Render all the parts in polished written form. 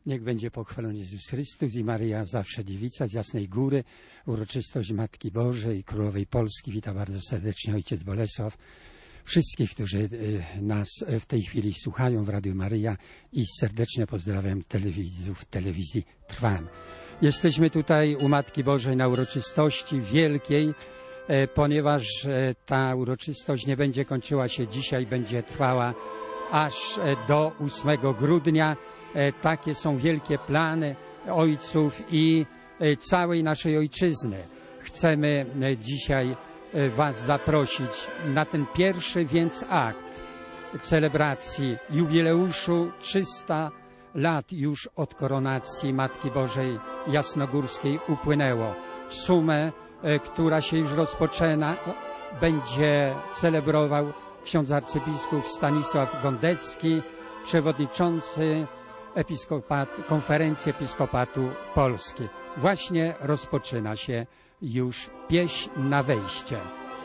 Niech będzie pochwalony Jezus Chrystus i Maryja zawsze Dziewica z Jasnej Góry. Uroczystość Matki Bożej, Królowej Polski. Witam bardzo serdecznie ojciec Bolesław. Wszystkich, którzy nas w tej chwili słuchają w Radiu Maryja i serdecznie pozdrawiam telewidzów telewizji Trwam. Jesteśmy tutaj u Matki Bożej na uroczystości wielkiej, ponieważ ta uroczystość nie będzie kończyła się dzisiaj, będzie trwała aż do 8 grudnia. Takie są wielkie plany ojców i całej naszej ojczyzny. Chcemy dzisiaj Was zaprosić na ten pierwszy więc akt celebracji jubileuszu 300 lat już od koronacji Matki Bożej Jasnogórskiej upłynęło. Sumę, która się już rozpoczyna, będzie celebrował ksiądz arcybiskup Stanisław Gondecki, przewodniczący Konferencji Episkopatu Polski. Właśnie rozpoczyna się już pieśń na wejście.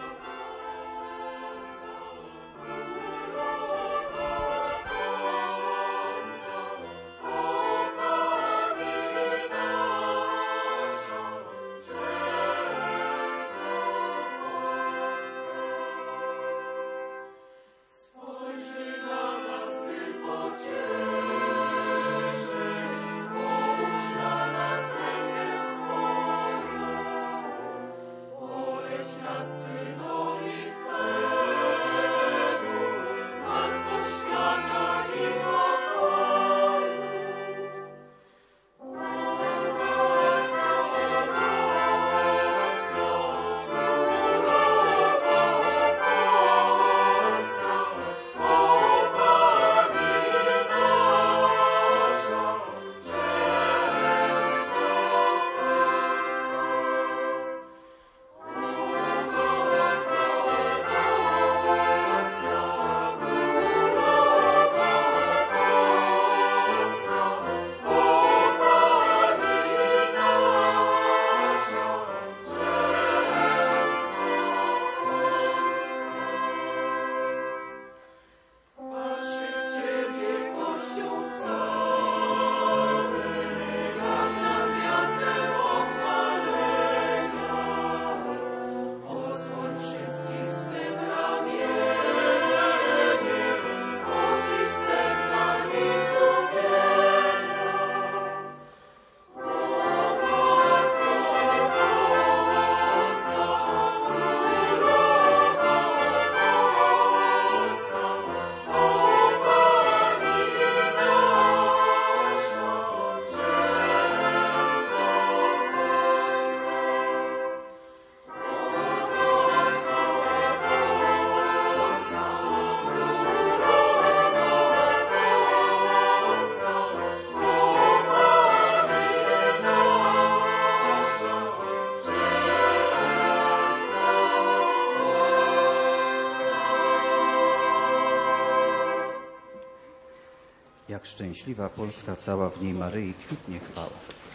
Jak szczęśliwa Polska cała, w niej Maryi kwitnie chwała.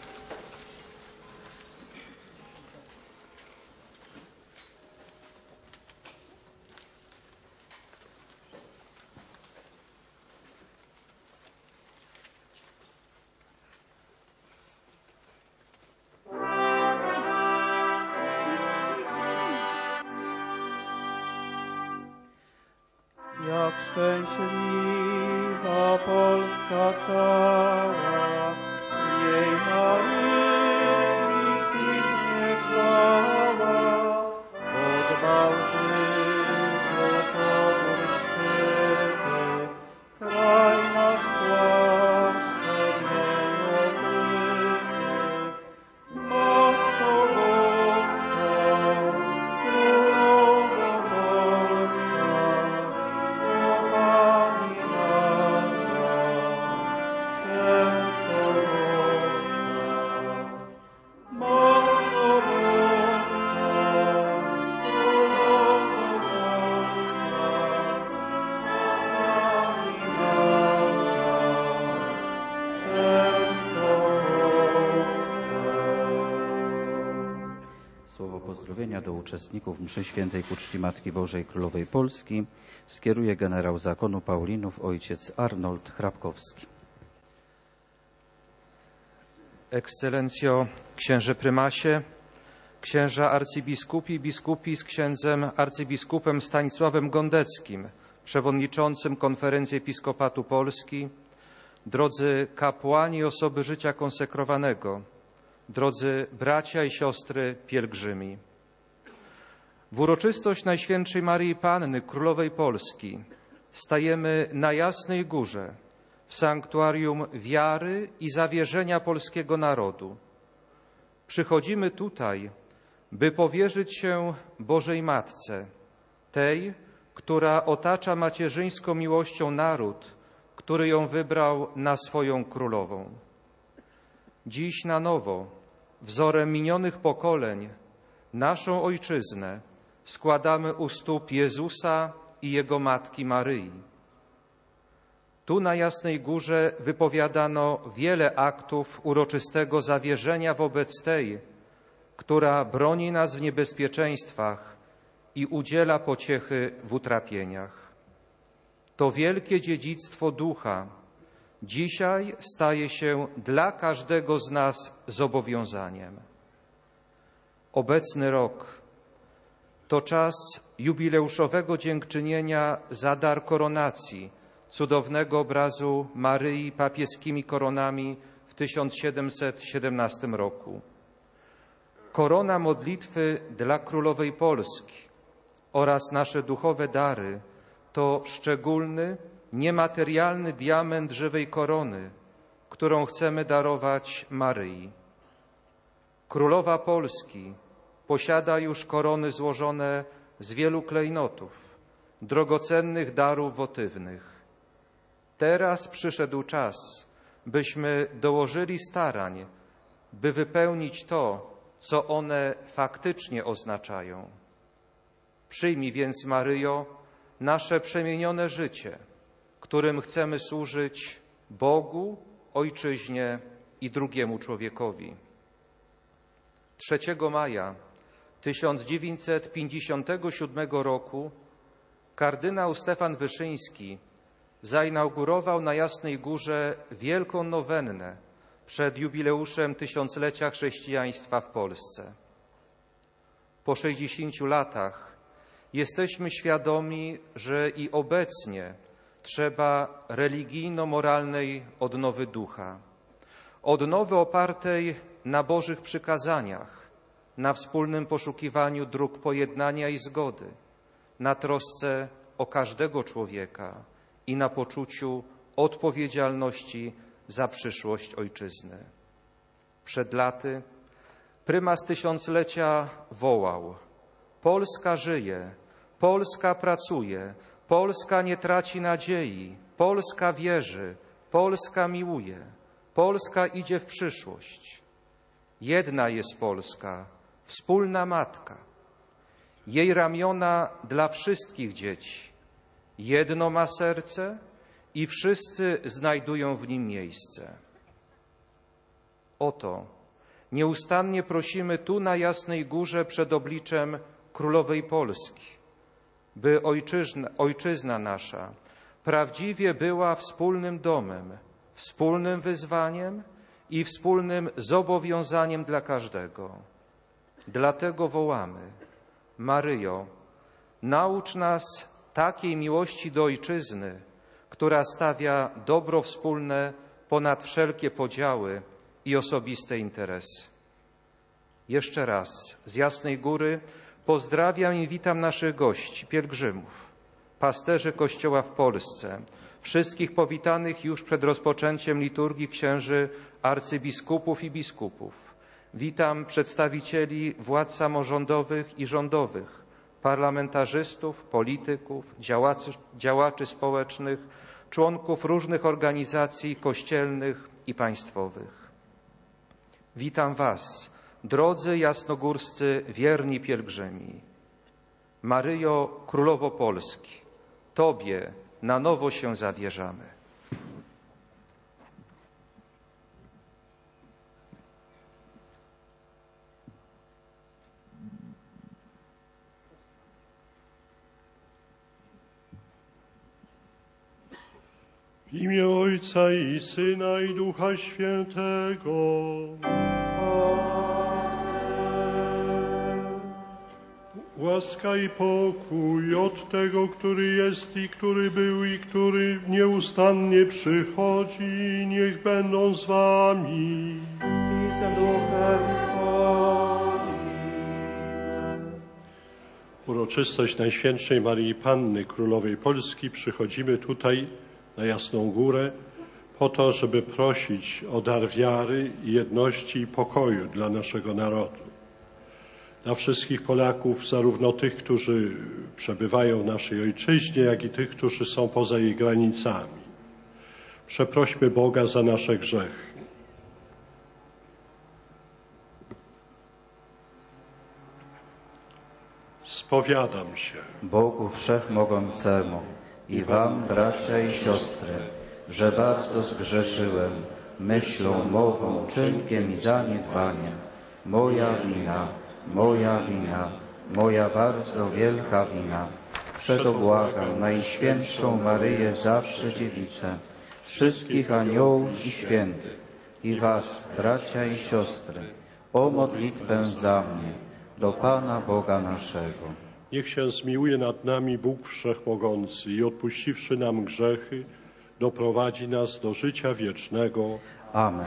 Jak szczęśliwa Polska cała, jej Maryi kwitnie chwała, od Bałtyku po Szczyty, kraj nasz płaszcze w niej okryty. Matko Boska, Królowo Polska, Pani nasza, często rosła. Matko Boska, Królowo Polska, Pani nasza, często rosła. Słowo pozdrowienia do uczestników mszy świętej ku czci Matki Bożej Królowej Polski skieruje generał zakonu Paulinów ojciec Arnold Hrabkowski. Ekscelencjo księże prymasie, księża arcybiskupi, biskupi z księdzem arcybiskupem Stanisławem Gondeckim, przewodniczącym Konferencji Episkopatu Polski, drodzy kapłani i osoby życia konsekrowanego, drodzy bracia i siostry pielgrzymi. W uroczystość Najświętszej Maryi Panny, Królowej Polski, stajemy na Jasnej Górze, w sanktuarium wiary i zawierzenia polskiego narodu. Przychodzimy tutaj, by powierzyć się Bożej Matce, tej, która otacza macierzyńską miłością naród, który ją wybrał na swoją królową. Dziś na nowo, wzorem minionych pokoleń, naszą ojczyznę składamy u stóp Jezusa i Jego Matki Maryi. Tu na Jasnej Górze wypowiadano wiele aktów uroczystego zawierzenia wobec tej, która broni nas w niebezpieczeństwach i udziela pociechy w utrapieniach. To wielkie dziedzictwo ducha dzisiaj staje się dla każdego z nas zobowiązaniem. Obecny rok to czas jubileuszowego dziękczynienia za dar koronacji cudownego obrazu Maryi papieskimi koronami w 1717 roku. Korona modlitwy dla Królowej Polski oraz nasze duchowe dary to szczególny, niematerialny diament żywej korony, którą chcemy darować Maryi. Królowa Polski posiada już korony złożone z wielu klejnotów, drogocennych darów wotywnych. Teraz przyszedł czas, byśmy dołożyli starań, by wypełnić to, co one faktycznie oznaczają. Przyjmij więc, Maryjo, nasze przemienione życie, którym chcemy służyć Bogu, Ojczyźnie i drugiemu człowiekowi. 3 maja 1957 roku kardynał Stefan Wyszyński zainaugurował na Jasnej Górze wielką nowennę przed jubileuszem tysiąclecia chrześcijaństwa w Polsce. Po 60 latach jesteśmy świadomi, że i obecnie trzeba religijno-moralnej odnowy ducha. Odnowy opartej na Bożych przykazaniach, na wspólnym poszukiwaniu dróg pojednania i zgody, na trosce o każdego człowieka i na poczuciu odpowiedzialności za przyszłość Ojczyzny. Przed laty prymas tysiąclecia wołał: Polska żyje, Polska pracuje, Polska nie traci nadziei, Polska wierzy, Polska miłuje, Polska idzie w przyszłość. Jedna jest Polska, wspólna matka. Jej ramiona dla wszystkich dzieci. Jedno ma serce i wszyscy znajdują w nim miejsce. Oto nieustannie prosimy tu na Jasnej Górze przed obliczem Królowej Polski, by ojczyzna nasza prawdziwie była wspólnym domem, wspólnym wyzwaniem i wspólnym zobowiązaniem dla każdego. Dlatego wołamy: Maryjo, naucz nas takiej miłości do Ojczyzny, która stawia dobro wspólne ponad wszelkie podziały i osobiste interesy. Jeszcze raz z Jasnej Góry pozdrawiam i witam naszych gości, pielgrzymów, pasterzy Kościoła w Polsce, wszystkich powitanych już przed rozpoczęciem liturgii księży arcybiskupów i biskupów. Witam przedstawicieli władz samorządowych i rządowych, parlamentarzystów, polityków, działaczy społecznych, członków różnych organizacji kościelnych i państwowych. Witam Was, drodzy jasnogórscy wierni pielgrzymi. Maryjo, Królowo Polski, Tobie na nowo się zawierzamy. W imię Ojca i Syna i Ducha Świętego. Łaska i pokój od Tego, który jest i który był i który nieustannie przychodzi, niech będą z wami. I z duchem Twoim. Uroczystość Najświętszej Maryi Panny, Królowej Polski, przychodzimy tutaj na Jasną Górę po to, żeby prosić o dar wiary, jedności i pokoju dla naszego narodu. Dla wszystkich Polaków, zarówno tych, którzy przebywają w naszej ojczyźnie, jak i tych, którzy są poza jej granicami. Przeprośmy Boga za nasze grzechy. Spowiadam się Bogu Wszechmogącemu i wam, bracia i siostry, że bardzo zgrzeszyłem myślą, mową, czynkiem i zaniedbaniem. Moja wina, moja bardzo wielka wina. Przeto błagam Najświętszą Maryję, zawsze Dziewicę, wszystkich aniołów i świętych i was, bracia i siostry, o modlitwę za mnie do Pana Boga naszego. Niech się zmiłuje nad nami Bóg Wszechmogący i odpuściwszy nam grzechy, doprowadzi nas do życia wiecznego. Amen.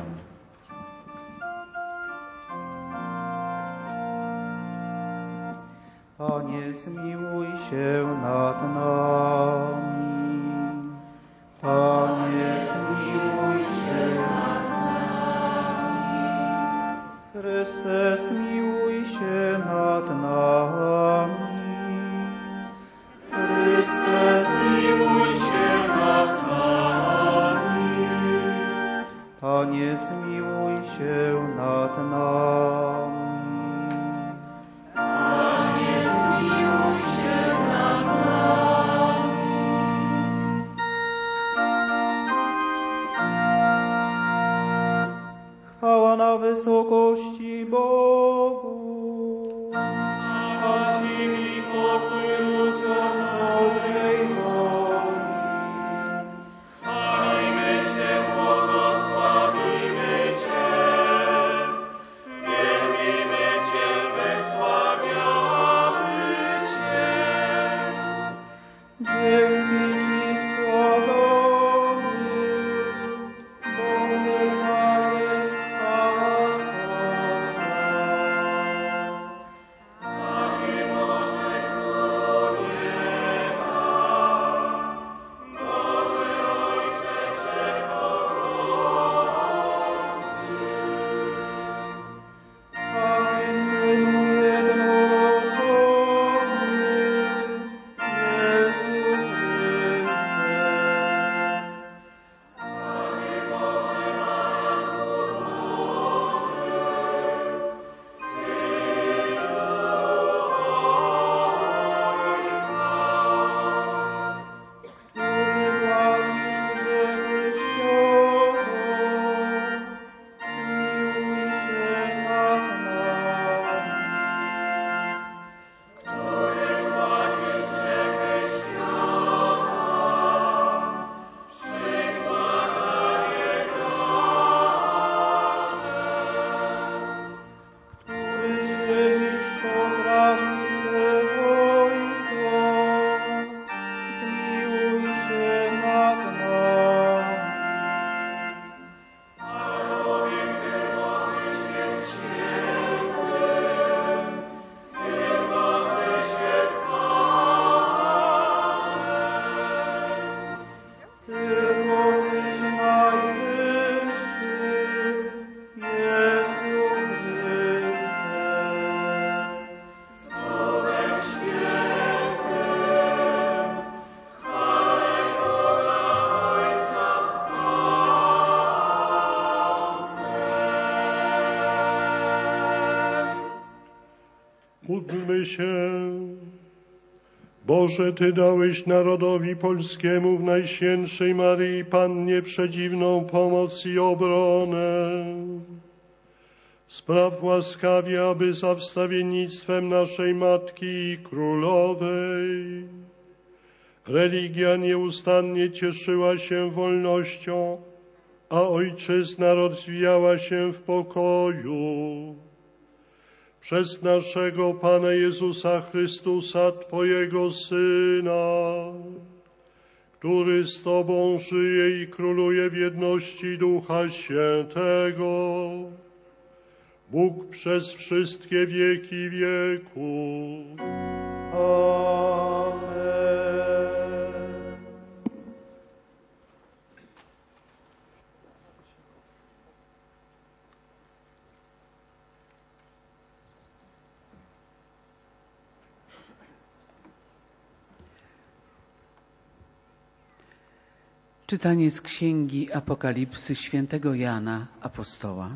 Panie, zmiłuj się nad nami. Panie, zmiłuj się nad nami. Chryste, zmiłuj się nad nami. Chryste, zmiłuj się nad nami. Panie, zmiłuj się nad nami. Chwała na wysokości Bogu, a Ci pokój ludziom dobrej woli. Chwalimy Cię, błogosławimy Cię, wielbimy Cię, wysławiamy Cię. Dzięki Ci składamy, bo Twoja jest chwała Twoja. Panie Boże, Królu nieba, Boże Ojcze Wszechmogący, Panie Synu jednorodzony, Jezu Chryste. Panie Boże, Matko Boża, który płacisz grzechy świata, zmiłuj się nad nami. Który płacisz grzechy świata, przybłaganie który siedzisz po prawicy Ojca, zmiłuj się nad nami. Albowiem Ty Bożeś jest świętym, Ty Bożeś jest Panem, Ty Bożeś najwyższy, Jezu Chryste. Słowem świętym, chwalę Boga Ojca. Amen. Módlmy się. Boże, Ty dałeś narodowi polskiemu w Najświętszej Maryi Pannie przedziwną pomoc i obronę. Spraw łaskawie, aby za wstawiennictwem naszej Matki i Królowej Religia nieustannie cieszyła się wolnością, a ojczyzna rozwijała się w pokoju. Przez naszego Pana Jezusa Chrystusa, Twojego Syna, który z Tobą żyje i króluje w jedności Ducha Świętego, Bóg przez wszystkie wieki wieków. Amen. Czytanie z Księgi Apokalipsy świętego Jana Apostoła.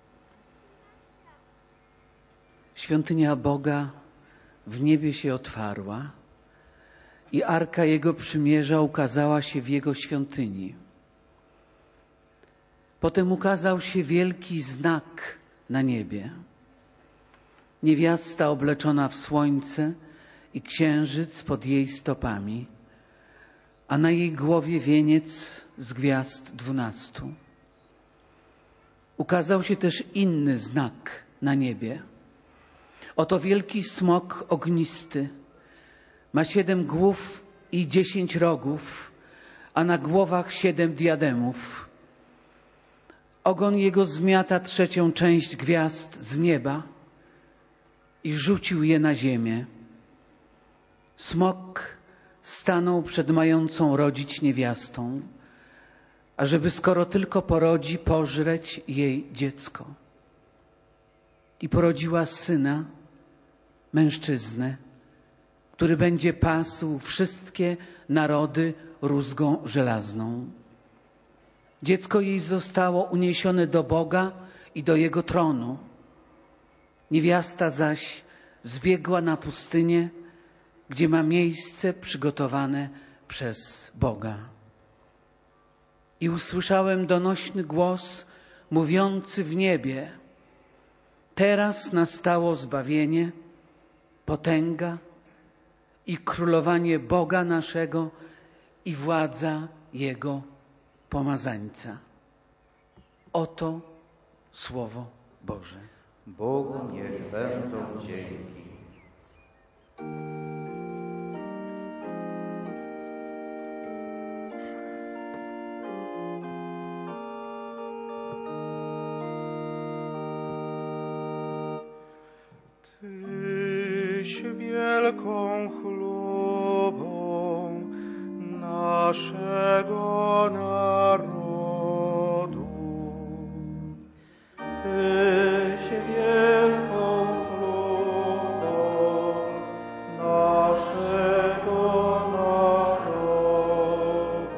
Świątynia Boga w niebie się otwarła i Arka Jego Przymierza ukazała się w Jego świątyni. Potem ukazał się wielki znak na niebie. Niewiasta obleczona w słońce i księżyc pod jej stopami, a na jej głowie wieniec z gwiazd 12. Ukazał się też inny znak na niebie. Oto wielki smok ognisty. Ma 7 głów i 10 rogów, a na głowach 7 diademów. Ogon jego zmiata 3. część gwiazd z nieba i rzucił je na ziemię. Smok stanął przed mającą rodzić niewiastą, ażeby skoro tylko porodzi, pożreć jej dziecko. I porodziła syna, mężczyznę, który będzie pasł wszystkie narody rózgą żelazną. Dziecko jej zostało uniesione do Boga i do Jego tronu. Niewiasta zaś zbiegła na pustynię, gdzie ma miejsce przygotowane przez Boga. I usłyszałem donośny głos mówiący w niebie: teraz nastało zbawienie, potęga i królowanie Boga naszego i władza Jego pomazańca. Oto Słowo Boże. Bogu niech będą dzięki. Tyś wielką chlubą naszego narodu. Tyś wielką chlubą naszego narodu.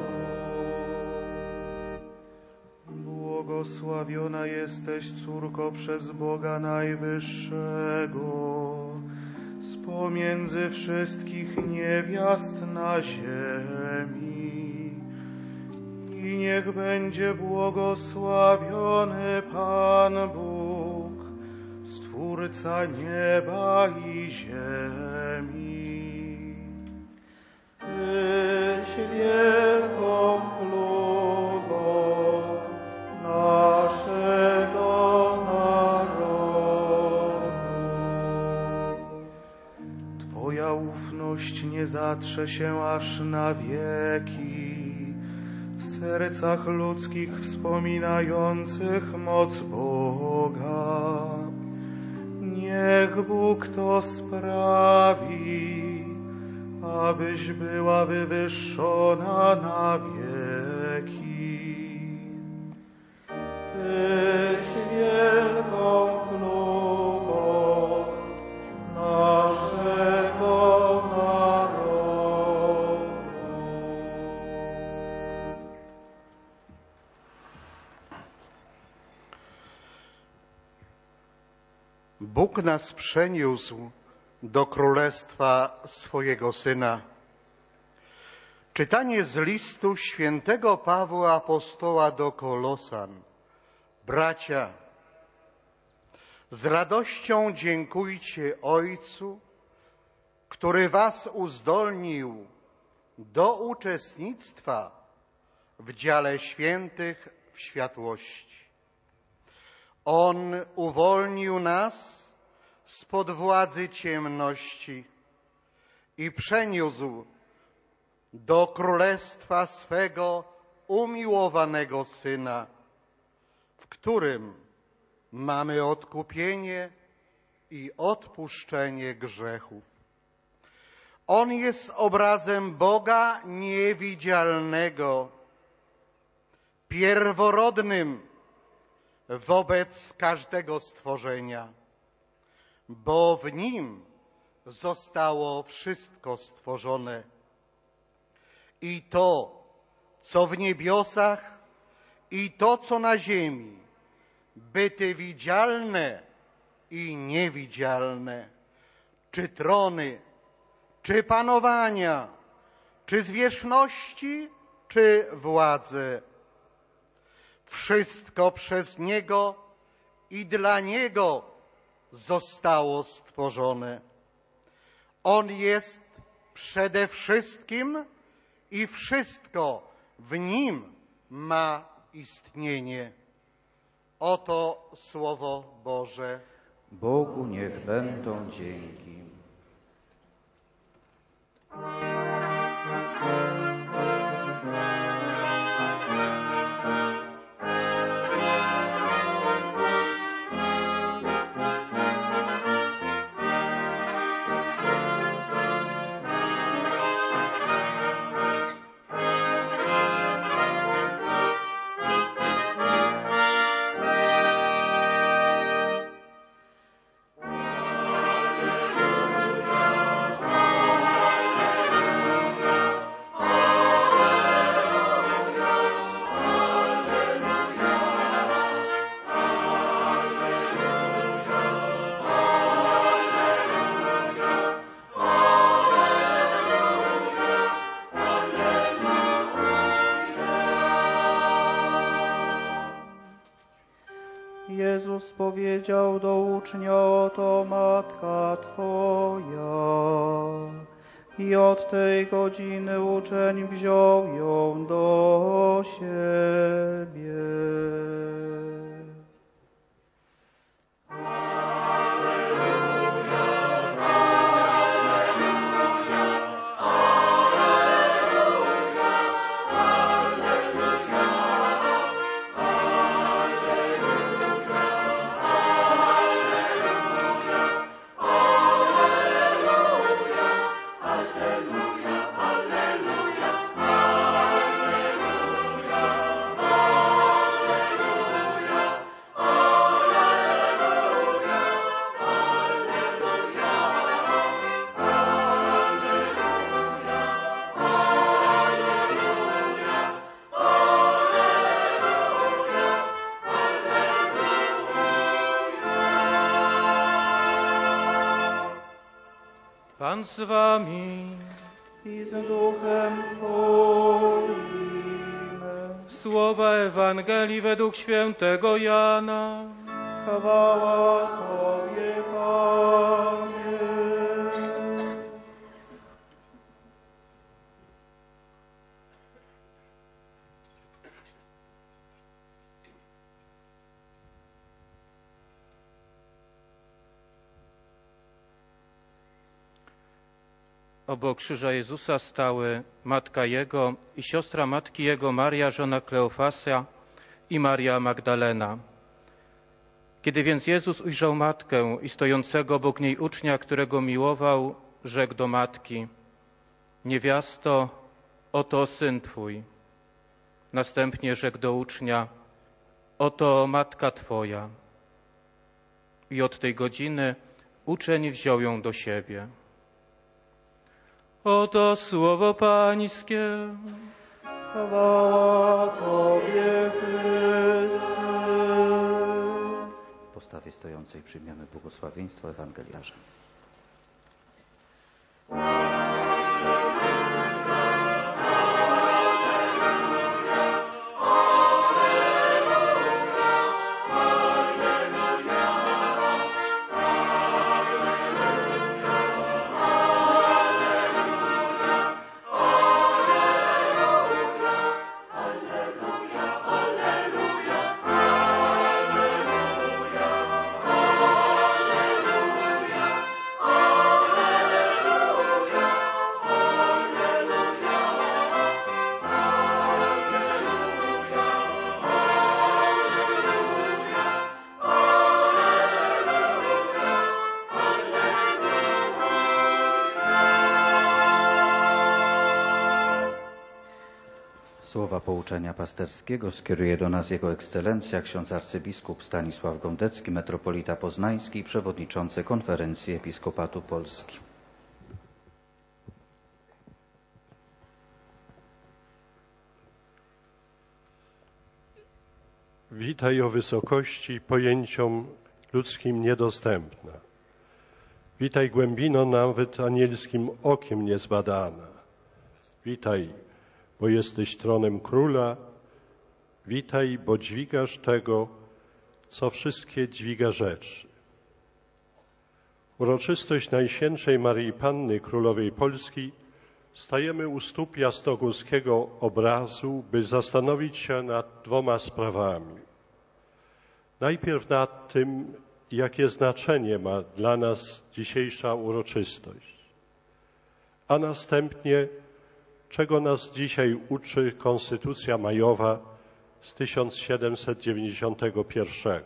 Błogosławiona jesteś, córko, przez Boga Najwyższego, z pomiędzy wszystkich niewiast na ziemi. I niech będzie błogosławiony Pan Bóg, Stwórca nieba i ziemi. Tyś wielką chlubą naszego narodu. Twoja ufność nie zatrze się aż na wieki, w sercach ludzkich wspominających moc Boga. Niech Bóg to sprawi, abyś była wywyższona na wieki. Tyś wielką chlubą naszego narodu. Bóg nas przeniósł do królestwa swojego Syna. Czytanie z listu świętego Pawła Apostoła do Kolosan. Bracia, z radością dziękujcie Ojcu, który was uzdolnił do uczestnictwa w dziale świętych w światłości. On uwolnił nas spod władzy ciemności i przeniósł do królestwa swego umiłowanego Syna, w którym mamy odkupienie i odpuszczenie grzechów. On jest obrazem Boga niewidzialnego, pierworodnym wobec każdego stworzenia, bo w Nim zostało wszystko stworzone. I to, co w niebiosach, i to, co na ziemi, byty widzialne i niewidzialne, czy trony, czy panowania, czy zwierzchności, czy władze. Wszystko przez Niego i dla Niego zostało stworzone. On jest przede wszystkim i wszystko w Nim ma istnienie. Oto Słowo Boże. Bogu niech będą dzięki. Jezus powiedział do ucznia, oto matka Twoja. I od tej godziny uczeń wziął ją do siebie. Pan z wami. I z duchem Twoim. Słowa Ewangelii według świętego Jana. Chwała Tobie, Panie. Obok krzyża Jezusa stały matka Jego i siostra matki Jego, Maria, żona Kleofasa i Maria Magdalena. Kiedy więc Jezus ujrzał matkę i stojącego obok niej ucznia, którego miłował, rzekł do matki: niewiasto, oto syn Twój. Następnie rzekł do ucznia: oto matka Twoja. I od tej godziny uczeń wziął ją do siebie. Oto słowo Pańskie. Chwała Tobie, Chryste. W postawie stojącej przyjmiemy błogosławieństwo ewangeliarza. Słowa pouczenia pasterskiego skieruje do nas Jego Ekscelencja ksiądz arcybiskup Stanisław Gądecki, metropolita poznański i przewodniczący Konferencji Episkopatu Polski. Witaj o wysokości pojęciom ludzkim niedostępna. Witaj głębino nawet anielskim okiem niezbadana. Witaj, bo jesteś tronem króla. Witaj, bo dźwigasz tego, co wszystkie dźwiga rzeczy. Uroczystość Najświętszej Maryi Panny Królowej Polski stajemy u stóp jasnogórskiego obrazu, by zastanowić się nad dwoma sprawami. Najpierw nad tym, jakie znaczenie ma dla nas dzisiejsza uroczystość, a następnie, czego nas dzisiaj uczy Konstytucja majowa z 1791.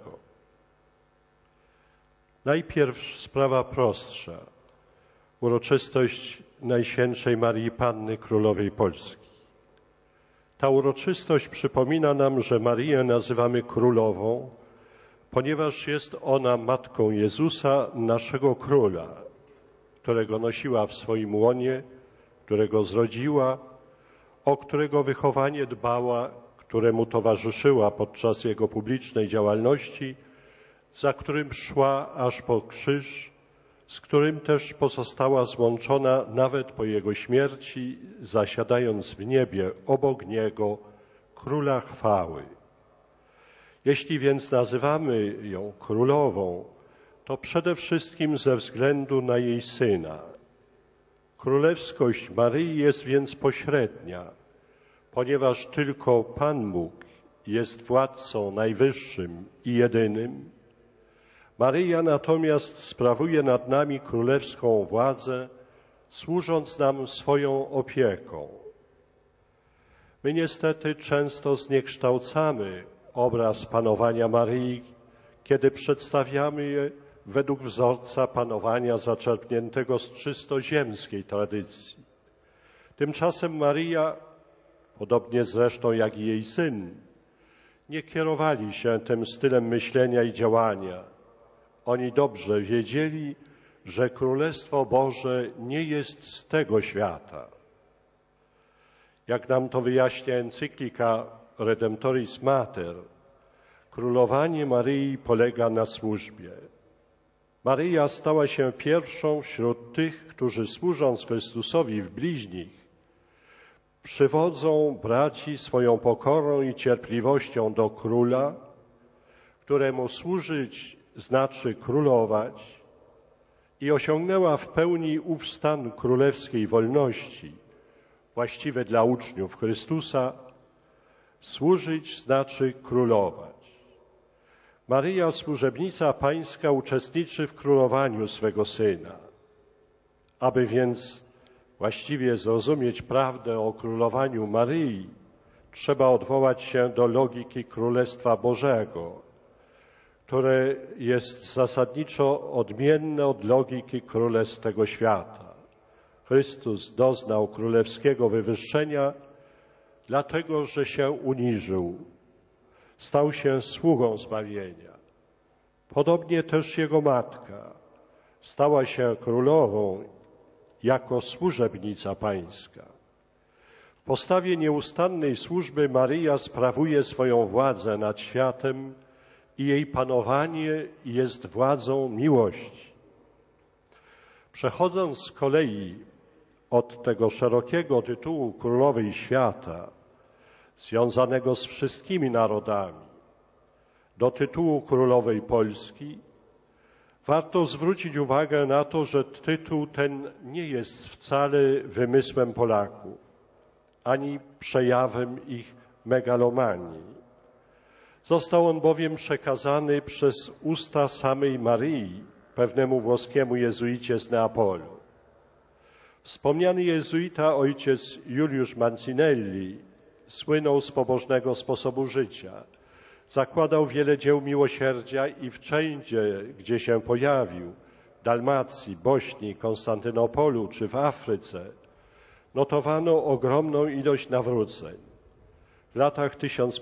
Najpierw sprawa prostsza. Uroczystość Najświętszej Maryi Panny Królowej Polski. Ta uroczystość przypomina nam, że Maryję nazywamy królową, ponieważ jest ona matką Jezusa, naszego króla, którego nosiła w swoim łonie, którego zrodziła, o którego wychowanie dbała, któremu towarzyszyła podczas jego publicznej działalności, za którym szła aż po krzyż, z którym też pozostała złączona nawet po jego śmierci, zasiadając w niebie obok niego, króla chwały. Jeśli więc nazywamy ją królową, to przede wszystkim ze względu na jej syna. Królewskość Maryi jest więc pośrednia, ponieważ tylko Pan Bóg jest władcą najwyższym i jedynym. Maryja natomiast sprawuje nad nami królewską władzę, służąc nam swoją opieką. My niestety często zniekształcamy obraz panowania Maryi, kiedy przedstawiamy je według wzorca panowania zaczerpniętego z czysto ziemskiej tradycji. Tymczasem Maryja, podobnie zresztą jak i jej syn, nie kierowali się tym stylem myślenia i działania. Oni dobrze wiedzieli, że Królestwo Boże nie jest z tego świata. Jak nam to wyjaśnia encyklika Redemptoris Mater, królowanie Maryi polega na służbie. Maryja stała się pierwszą wśród tych, którzy służąc Chrystusowi w bliźnich, przywodzą braci swoją pokorą i cierpliwością do Króla, któremu służyć znaczy królować, i osiągnęła w pełni ów stan królewskiej wolności, właściwy dla uczniów Chrystusa. Służyć znaczy królować. Maryja, służebnica Pańska, uczestniczy w królowaniu swego Syna. Aby więc właściwie zrozumieć prawdę o królowaniu Maryi, trzeba odwołać się do logiki Królestwa Bożego, które jest zasadniczo odmienne od logiki królestw tego świata. Chrystus doznał królewskiego wywyższenia, dlatego że się uniżył, stał się sługą zbawienia. Podobnie też Jego matka stała się królową jako służebnica Pańska. W postawie nieustannej służby Maryja sprawuje swoją władzę nad światem i jej panowanie jest władzą miłości. Przechodząc z kolei od tego szerokiego tytułu Królowej Świata, związanego z wszystkimi narodami, do tytułu Królowej Polski, warto zwrócić uwagę na to, że tytuł ten nie jest wcale wymysłem Polaków, ani przejawem ich megalomanii. Został on bowiem przekazany przez usta samej Maryi pewnemu włoskiemu jezuicie z Neapolu. Wspomniany jezuita ojciec Juliusz Mancinelli słynął z pobożnego sposobu życia. Zakładał wiele dzieł miłosierdzia i wszędzie, gdzie się pojawił, w Dalmacji, Bośni, Konstantynopolu czy w Afryce, notowano ogromną ilość nawróceń. W latach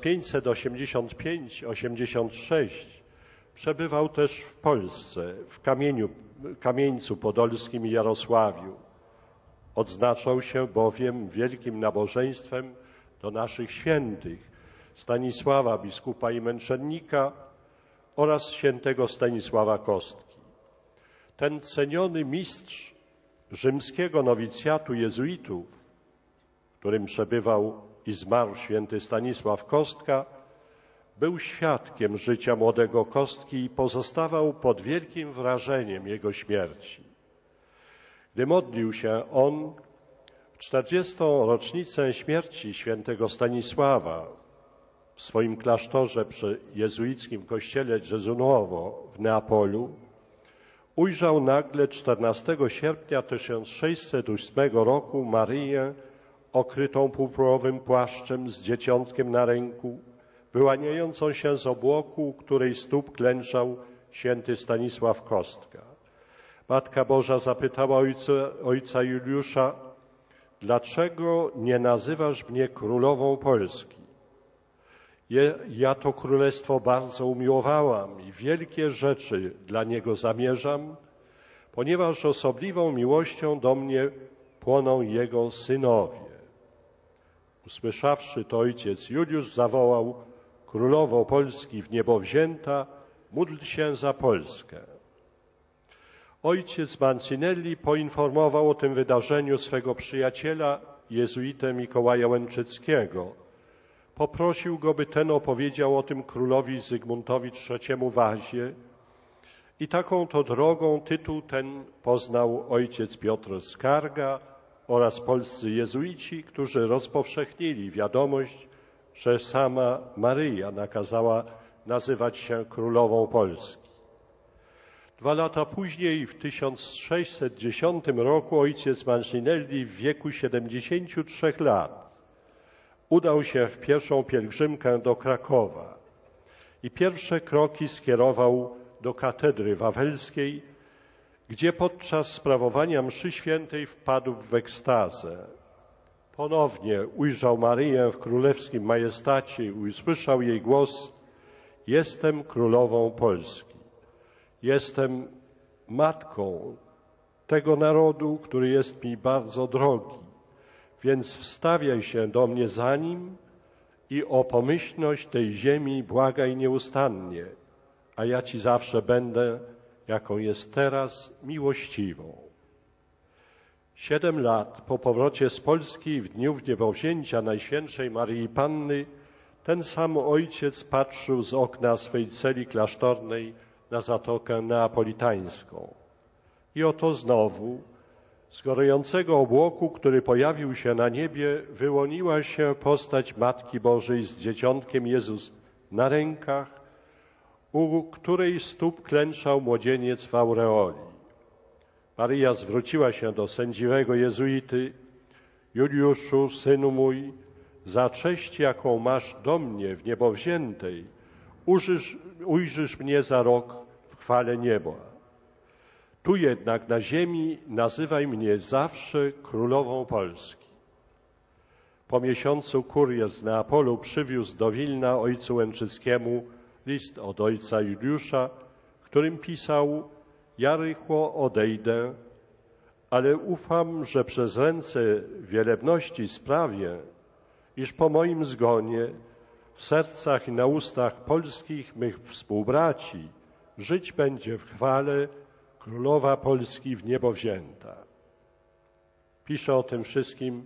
1585-86 przebywał też w Polsce, w Kamieńcu Podolskim i Jarosławiu. Odznaczał się bowiem wielkim nabożeństwem do naszych świętych, Stanisława, biskupa i męczennika oraz świętego Stanisława Kostki. Ten ceniony mistrz rzymskiego nowicjatu jezuitów, w którym przebywał i zmarł święty Stanisław Kostka, był świadkiem życia młodego Kostki i pozostawał pod wielkim wrażeniem jego śmierci. Gdy modlił się on w 40. rocznicę śmierci świętego Stanisława w swoim klasztorze przy jezuickim kościele Gesunowo w Neapolu, ujrzał nagle 14 sierpnia 1608 roku Maryję okrytą purpurowym płaszczem z dzieciątkiem na ręku, wyłaniającą się z obłoku, u której stóp klęczał święty Stanisław Kostka. Matka Boża zapytała ojca Juliusza: dlaczego nie nazywasz mnie królową Polski? Ja to królestwo bardzo umiłowałam i wielkie rzeczy dla niego zamierzam, ponieważ osobliwą miłością do mnie płoną jego synowie. Usłyszawszy to, ojciec Juliusz zawołał: królowo Polski w niebo wzięta, módl się za Polskę. Ojciec Mancinelli poinformował o tym wydarzeniu swego przyjaciela, jezuitę Mikołaja Łęczyckiego. Poprosił go, by ten opowiedział o tym królowi Zygmuntowi III Wazie i taką to drogą tytuł ten poznał ojciec Piotr Skarga oraz polscy jezuici, którzy rozpowszechnili wiadomość, że sama Maryja nakazała nazywać się królową Polski. 2 lata później, w 1610 roku, ojciec Mancinelli w wieku 73 lat udał się w pierwszą pielgrzymkę do Krakowa i pierwsze kroki skierował do katedry wawelskiej, gdzie podczas sprawowania mszy świętej wpadł w ekstazę. Ponownie ujrzał Maryję w królewskim majestacie i usłyszał jej głos: jestem królową Polski, jestem matką tego narodu, który jest mi bardzo drogi, więc wstawiaj się do mnie za nim i o pomyślność tej ziemi błagaj nieustannie, a ja ci zawsze będę, jaką jest teraz, miłościwą. 7 lat po powrocie z Polski w dniu wniebowzięcia Najświętszej Maryi Panny ten sam ojciec patrzył z okna swej celi klasztornej na Zatokę Neapolitańską. I oto znowu z gorącego obłoku, który pojawił się na niebie, wyłoniła się postać Matki Bożej z dzieciątkiem Jezus na rękach, u której stóp klęczał młodzieniec w aureoli. Maryja zwróciła się do sędziwego jezuity: Juliuszu, synu mój, za cześć, jaką masz do mnie w niebo wziętej, ujrzysz mnie za rok w chwale nieba. Tu jednak na ziemi nazywaj mnie zawsze królową Polski. Po miesiącu kurier z Neapolu przywiózł do Wilna ojcu Łęczyckiemu list od ojca Juliusza, w którym pisał: ja rychło odejdę, ale ufam, że przez ręce wielebności sprawię, iż po moim zgonie w sercach i na ustach polskich mych współbraci żyć będzie w chwale królowa Polski w niebo wzięta. Pisze o tym wszystkim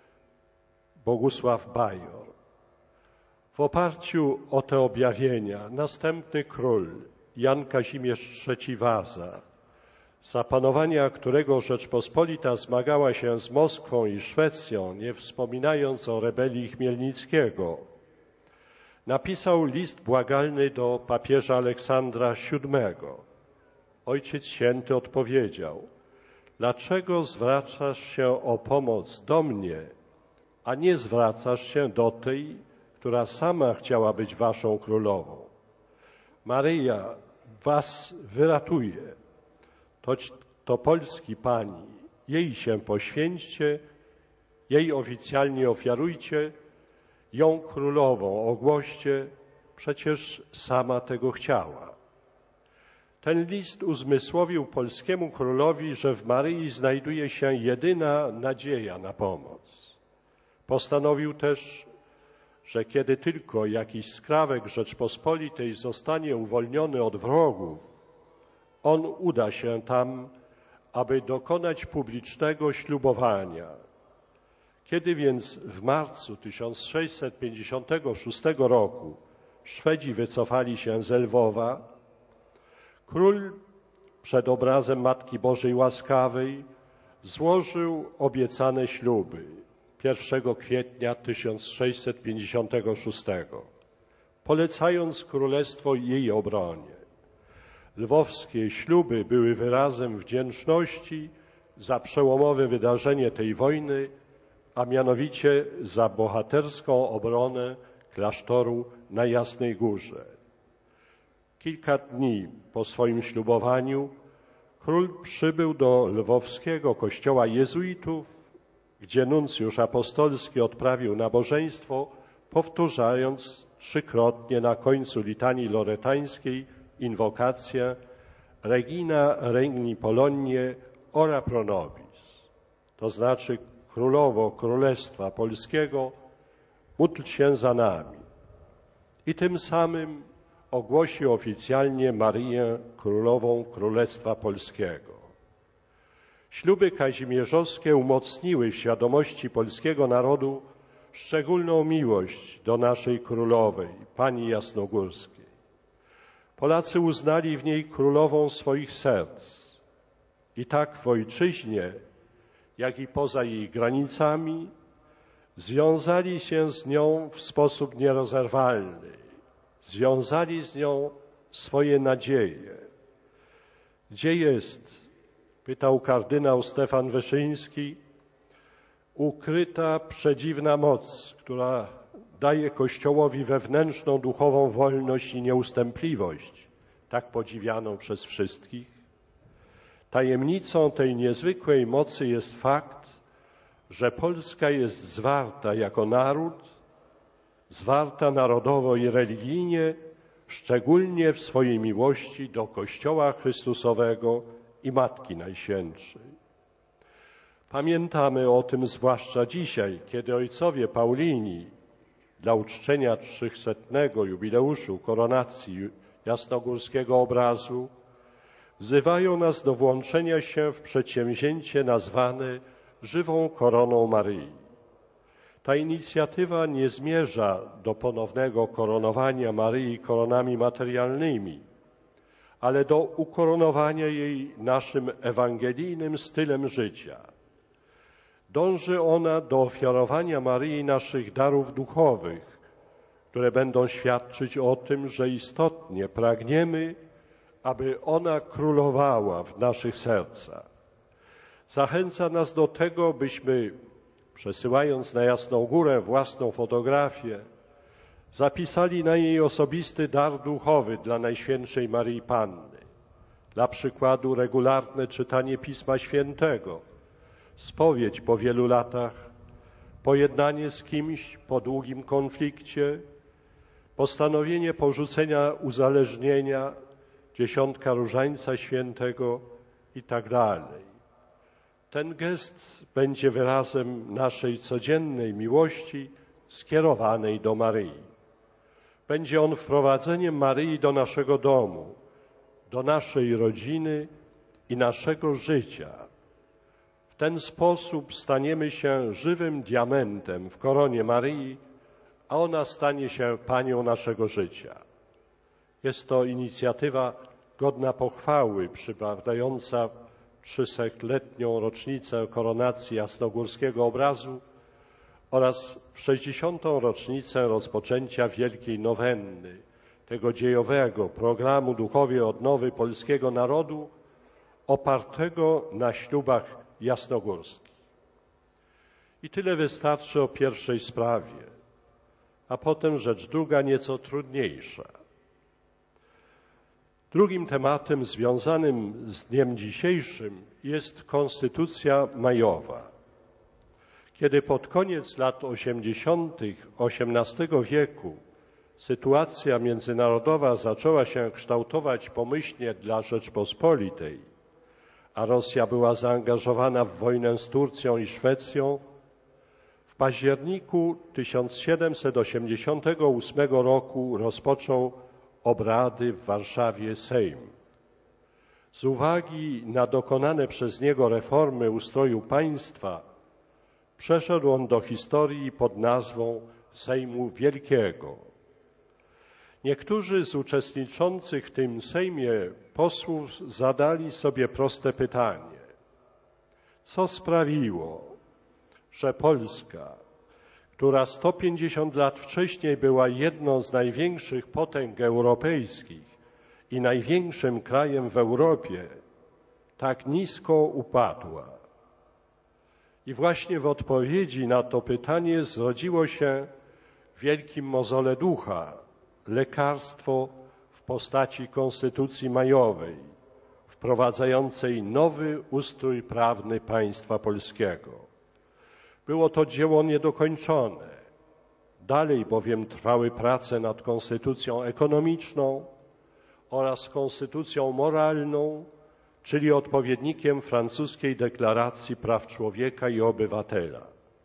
Bogusław Bajor. W oparciu o te objawienia następny król, Jan Kazimierz III Waza, za panowania którego Rzeczpospolita zmagała się z Moskwą i Szwecją, nie wspominając o rebelii Chmielnickiego, napisał list błagalny do papieża Aleksandra VII. Ojciec Święty odpowiedział: dlaczego zwracasz się o pomoc do mnie, a nie zwracasz się do tej, która sama chciała być waszą królową? Maryja was wyratuje. To Polski Pani. Jej się poświęćcie, jej oficjalnie ofiarujcie ją królową ogłoście, przecież sama tego chciała. Ten list uzmysłowił polskiemu królowi, że w Maryi znajduje się jedyna nadzieja na pomoc. Postanowił też, że kiedy tylko jakiś skrawek Rzeczpospolitej zostanie uwolniony od wrogów, on uda się tam, aby dokonać publicznego ślubowania. Kiedy więc w marcu 1656 roku Szwedzi wycofali się z Lwowa, król przed obrazem Matki Bożej Łaskawej złożył obiecane śluby 1 kwietnia 1656, polecając królestwo jej obronie. Lwowskie śluby były wyrazem wdzięczności za przełomowe wydarzenie tej wojny, a mianowicie za bohaterską obronę klasztoru na Jasnej Górze. Kilka dni po swoim ślubowaniu król przybył do lwowskiego kościoła jezuitów, gdzie nuncjusz apostolski odprawił nabożeństwo, powtarzając trzykrotnie na końcu litanii loretańskiej inwokację Regina Regni Poloniae ora pro nobis, to znaczy Królowo Królestwa Polskiego, módl się za nami. I tym samym ogłosił oficjalnie Maryję Królową Królestwa Polskiego. Śluby kazimierzowskie umocniły w świadomości polskiego narodu szczególną miłość do naszej królowej, pani jasnogórskiej. Polacy uznali w niej królową swoich serc i tak w ojczyźnie, jak i poza jej granicami związali się z nią w sposób nierozerwalny. Związali z nią swoje nadzieje. Gdzie jest, pytał kardynał Stefan Wyszyński, ukryta przedziwna moc, która daje Kościołowi wewnętrzną duchową wolność i nieustępliwość, tak podziwianą przez wszystkich? Tajemnicą tej niezwykłej mocy jest fakt, że Polska jest zwarta jako naród, zwarta narodowo i religijnie, szczególnie w swojej miłości do Kościoła Chrystusowego i Matki Najświętszej. Pamiętamy o tym zwłaszcza dzisiaj, kiedy ojcowie Paulini dla uczczenia 300. jubileuszu koronacji jasnogórskiego obrazu wzywają nas do włączenia się w przedsięwzięcie nazwane żywą koroną Maryi. Ta inicjatywa nie zmierza do ponownego koronowania Maryi koronami materialnymi, ale do ukoronowania jej naszym ewangelijnym stylem życia. Dąży ona do ofiarowania Maryi naszych darów duchowych, które będą świadczyć o tym, że istotnie pragniemy, aby ona królowała w naszych sercach. Zachęca nas do tego, byśmy, przesyłając na Jasną Górę własną fotografię, zapisali na jej osobisty dar duchowy dla Najświętszej Maryi Panny. Dla przykładu regularne czytanie Pisma Świętego, spowiedź po wielu latach, pojednanie z kimś po długim konflikcie, postanowienie porzucenia uzależnienia, dziesiątka Różańca Świętego i tak dalej. Ten gest będzie wyrazem naszej codziennej miłości skierowanej do Maryi. Będzie on wprowadzeniem Maryi do naszego domu, do naszej rodziny i naszego życia. W ten sposób staniemy się żywym diamentem w koronie Maryi, a ona stanie się panią naszego życia. Jest to inicjatywa godna pochwały, przypadająca 300-letnią rocznicę koronacji jasnogórskiego obrazu oraz w 60. rocznicę rozpoczęcia Wielkiej Nowenny, tego dziejowego programu duchowej odnowy polskiego narodu opartego na ślubach jasnogórskich. I tyle wystarczy o pierwszej sprawie, a potem rzecz druga nieco trudniejsza. Drugim tematem związanym z dniem dzisiejszym jest Konstytucja majowa. Kiedy pod koniec lat 80. XVIII wieku sytuacja międzynarodowa zaczęła się kształtować pomyślnie dla Rzeczpospolitej, a Rosja była zaangażowana w wojnę z Turcją i Szwecją, w październiku 1788 roku rozpoczął obrady w Warszawie Sejm. Z uwagi na dokonane przez niego reformy ustroju państwa przeszedł on do historii pod nazwą Sejmu Wielkiego. Niektórzy z uczestniczących w tym Sejmie posłów zadali sobie proste pytanie: co sprawiło, że Polska, która 150 lat wcześniej była jedną z największych potęg europejskich i największym krajem w Europie, tak nisko upadła? I właśnie w odpowiedzi na to pytanie zrodziło się w wielkim mozole ducha lekarstwo w postaci Konstytucji Majowej, wprowadzającej nowy ustrój prawny państwa polskiego. Było to dzieło niedokończone. Dalej bowiem trwały prace nad konstytucją ekonomiczną oraz konstytucją moralną, czyli odpowiednikiem francuskiej Deklaracji Praw Człowieka i Obywatela.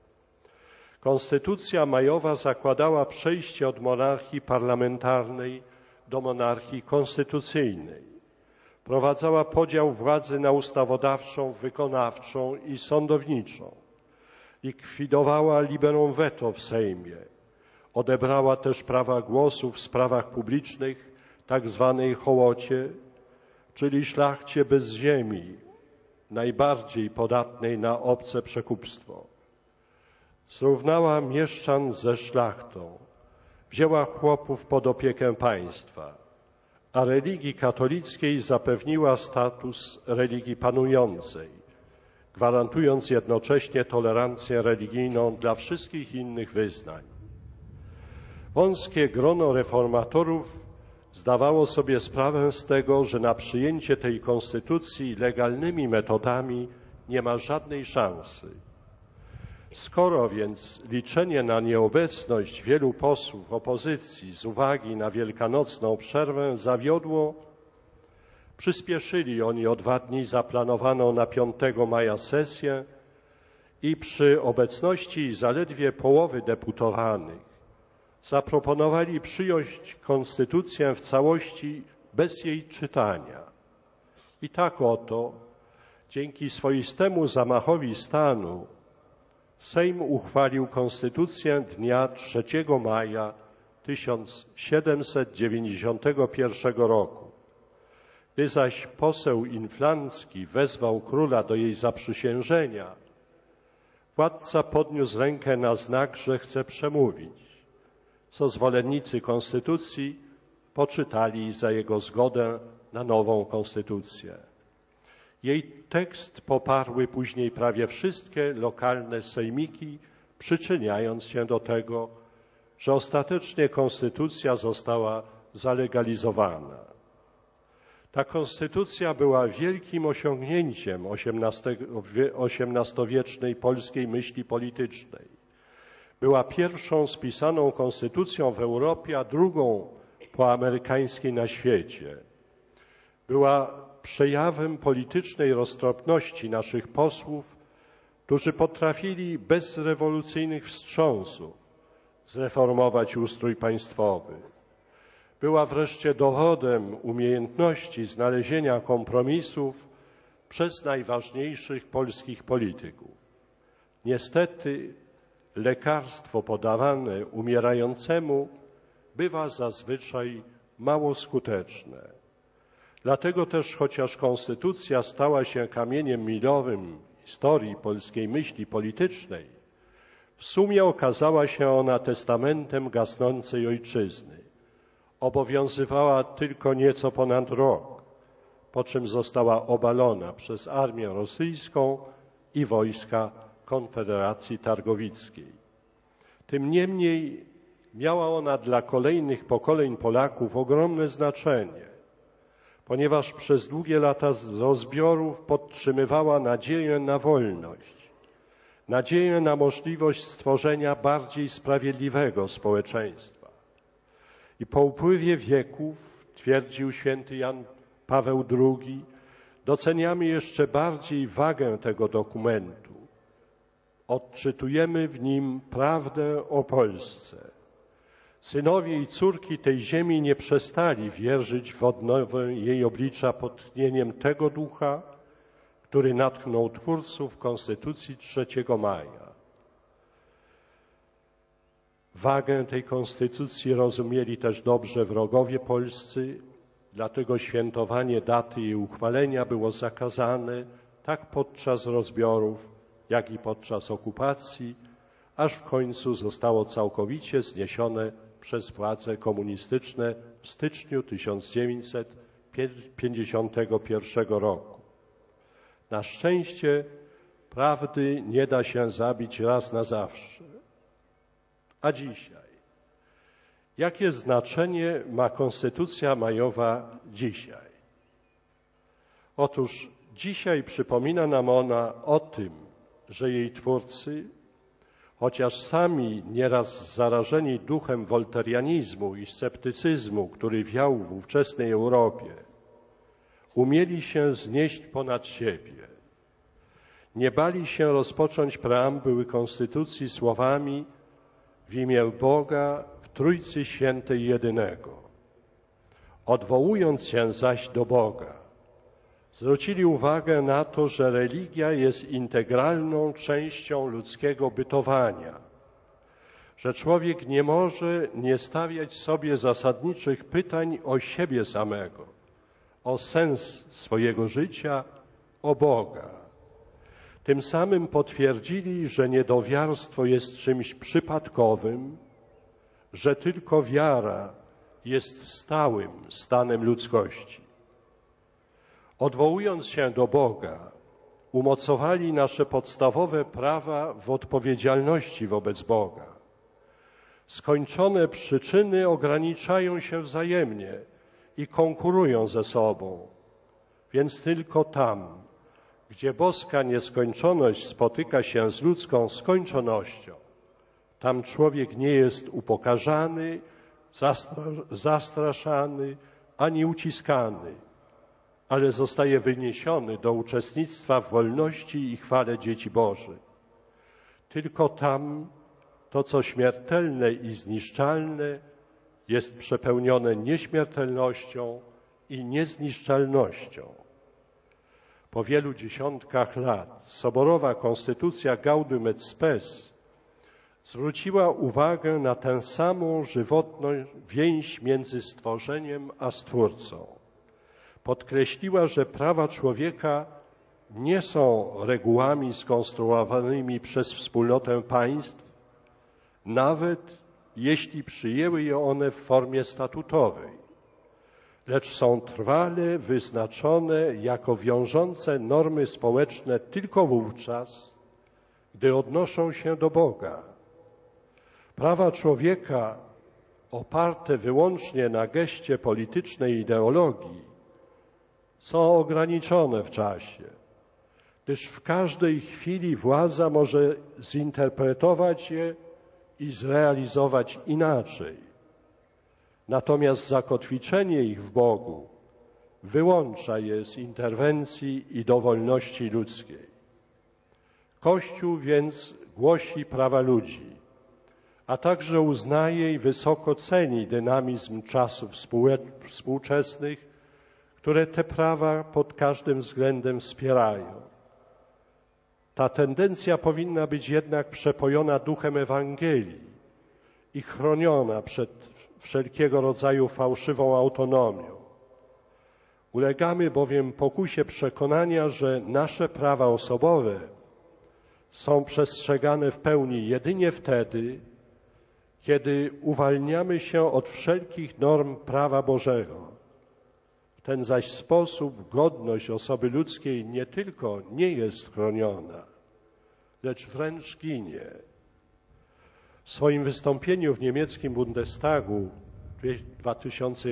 Konstytucja majowa zakładała przejście od monarchii parlamentarnej do monarchii konstytucyjnej. Wprowadzała podział władzy na ustawodawczą, wykonawczą i sądowniczą. Likwidowała liberum veto w Sejmie. Odebrała też prawa głosu w sprawach publicznych, tak zwanej hołocie, czyli szlachcie bez ziemi, najbardziej podatnej na obce przekupstwo. Zrównała mieszczan ze szlachtą, wzięła chłopów pod opiekę państwa, a religii katolickiej zapewniła status religii panującej, gwarantując jednocześnie tolerancję religijną dla wszystkich innych wyznań. Wąskie grono reformatorów zdawało sobie sprawę z tego, że na przyjęcie tej konstytucji legalnymi metodami nie ma żadnej szansy. Skoro więc liczenie na nieobecność wielu posłów opozycji z uwagi na wielkanocną przerwę zawiodło, przyspieszyli oni o 2 dni zaplanowaną na 5 maja sesję i przy obecności zaledwie połowy deputowanych zaproponowali przyjąć konstytucję w całości bez jej czytania. I tak oto, dzięki swoistemu zamachowi stanu, Sejm uchwalił konstytucję dnia 3 maja 1791 roku. Gdy zaś poseł inflancki wezwał króla do jej zaprzysiężenia, władca podniósł rękę na znak, że chce przemówić, co zwolennicy konstytucji poczytali za jego zgodę na nową konstytucję. Jej tekst poparły później prawie wszystkie lokalne sejmiki, przyczyniając się do tego, że ostatecznie konstytucja została zalegalizowana. Ta konstytucja była wielkim osiągnięciem XVIII-wiecznej polskiej myśli politycznej. Była pierwszą spisaną konstytucją w Europie, a drugą po amerykańskiej na świecie. Była przejawem politycznej roztropności naszych posłów, którzy potrafili bez rewolucyjnych wstrząsów zreformować ustrój państwowy. Była wreszcie dowodem umiejętności znalezienia kompromisów przez najważniejszych polskich polityków. Niestety lekarstwo podawane umierającemu bywa zazwyczaj mało skuteczne. Dlatego też, chociaż konstytucja stała się kamieniem milowym historii polskiej myśli politycznej, w sumie okazała się ona testamentem gasnącej ojczyzny. Obowiązywała tylko nieco ponad rok, po czym została obalona przez armię rosyjską i wojska Konfederacji Targowickiej. Tym niemniej miała ona dla kolejnych pokoleń Polaków ogromne znaczenie, ponieważ przez długie lata rozbiorów podtrzymywała nadzieję na wolność, nadzieję na możliwość stworzenia bardziej sprawiedliwego społeczeństwa. I po upływie wieków, twierdził święty Jan Paweł II, doceniamy jeszcze bardziej wagę tego dokumentu. Odczytujemy w nim prawdę o Polsce. Synowie i córki tej ziemi nie przestali wierzyć w odnowę jej oblicza pod tchnieniem tego ducha, który natchnął twórców Konstytucji 3 maja. Wagę tej konstytucji rozumieli też dobrze wrogowie polscy, dlatego świętowanie daty jej uchwalenia było zakazane tak podczas rozbiorów, jak i podczas okupacji, aż w końcu zostało całkowicie zniesione przez władze komunistyczne w styczniu 1951 roku. Na szczęście prawdy nie da się zabić raz na zawsze. A dzisiaj? Jakie znaczenie ma Konstytucja majowa dzisiaj? Otóż dzisiaj przypomina nam ona o tym, że jej twórcy, chociaż sami nieraz zarażeni duchem wolterianizmu i sceptycyzmu, który wiał w ówczesnej Europie, umieli się wznieść ponad siebie. Nie bali się rozpocząć preambuły Konstytucji słowami w imię Boga w Trójcy Świętej Jedynego. Odwołując się zaś do Boga, zwrócili uwagę na to, że religia jest integralną częścią ludzkiego bytowania, że człowiek nie może nie stawiać sobie zasadniczych pytań o siebie samego, o sens swojego życia, o Boga. Tym samym potwierdzili, że niedowiarstwo jest czymś przypadkowym, że tylko wiara jest stałym stanem ludzkości. Odwołując się do Boga, umocowali nasze podstawowe prawa w odpowiedzialności wobec Boga. Skończone przyczyny ograniczają się wzajemnie i konkurują ze sobą, więc tylko tam, gdzie boska nieskończoność spotyka się z ludzką skończonością, tam człowiek nie jest upokarzany, zastraszany ani uciskany, ale zostaje wyniesiony do uczestnictwa w wolności i chwale dzieci Bożych. Tylko tam to, co śmiertelne i zniszczalne, jest przepełnione nieśmiertelnością i niezniszczalnością. Po wielu dziesiątkach lat soborowa konstytucja Gaudium et Spes zwróciła uwagę na tę samą żywotną więź między stworzeniem a Stwórcą. Podkreśliła, że prawa człowieka nie są regułami skonstruowanymi przez wspólnotę państw, nawet jeśli przyjęły je one w formie statutowej, lecz są trwale wyznaczone jako wiążące normy społeczne tylko wówczas, gdy odnoszą się do Boga. Prawa człowieka oparte wyłącznie na geście politycznej ideologii są ograniczone w czasie, gdyż w każdej chwili władza może zinterpretować je i zrealizować inaczej. Natomiast zakotwiczenie ich w Bogu wyłącza je z interwencji i dowolności ludzkiej. Kościół więc głosi prawa ludzi, a także uznaje i wysoko ceni dynamizm czasów współczesnych, które te prawa pod każdym względem wspierają. Ta tendencja powinna być jednak przepojona duchem Ewangelii i chroniona przed wszelkiego rodzaju fałszywą autonomią. Ulegamy bowiem pokusie przekonania, że nasze prawa osobowe są przestrzegane w pełni jedynie wtedy, kiedy uwalniamy się od wszelkich norm prawa Bożego. W ten zaś sposób godność osoby ludzkiej nie tylko nie jest chroniona, lecz wręcz ginie. W swoim wystąpieniu w niemieckim Bundestagu w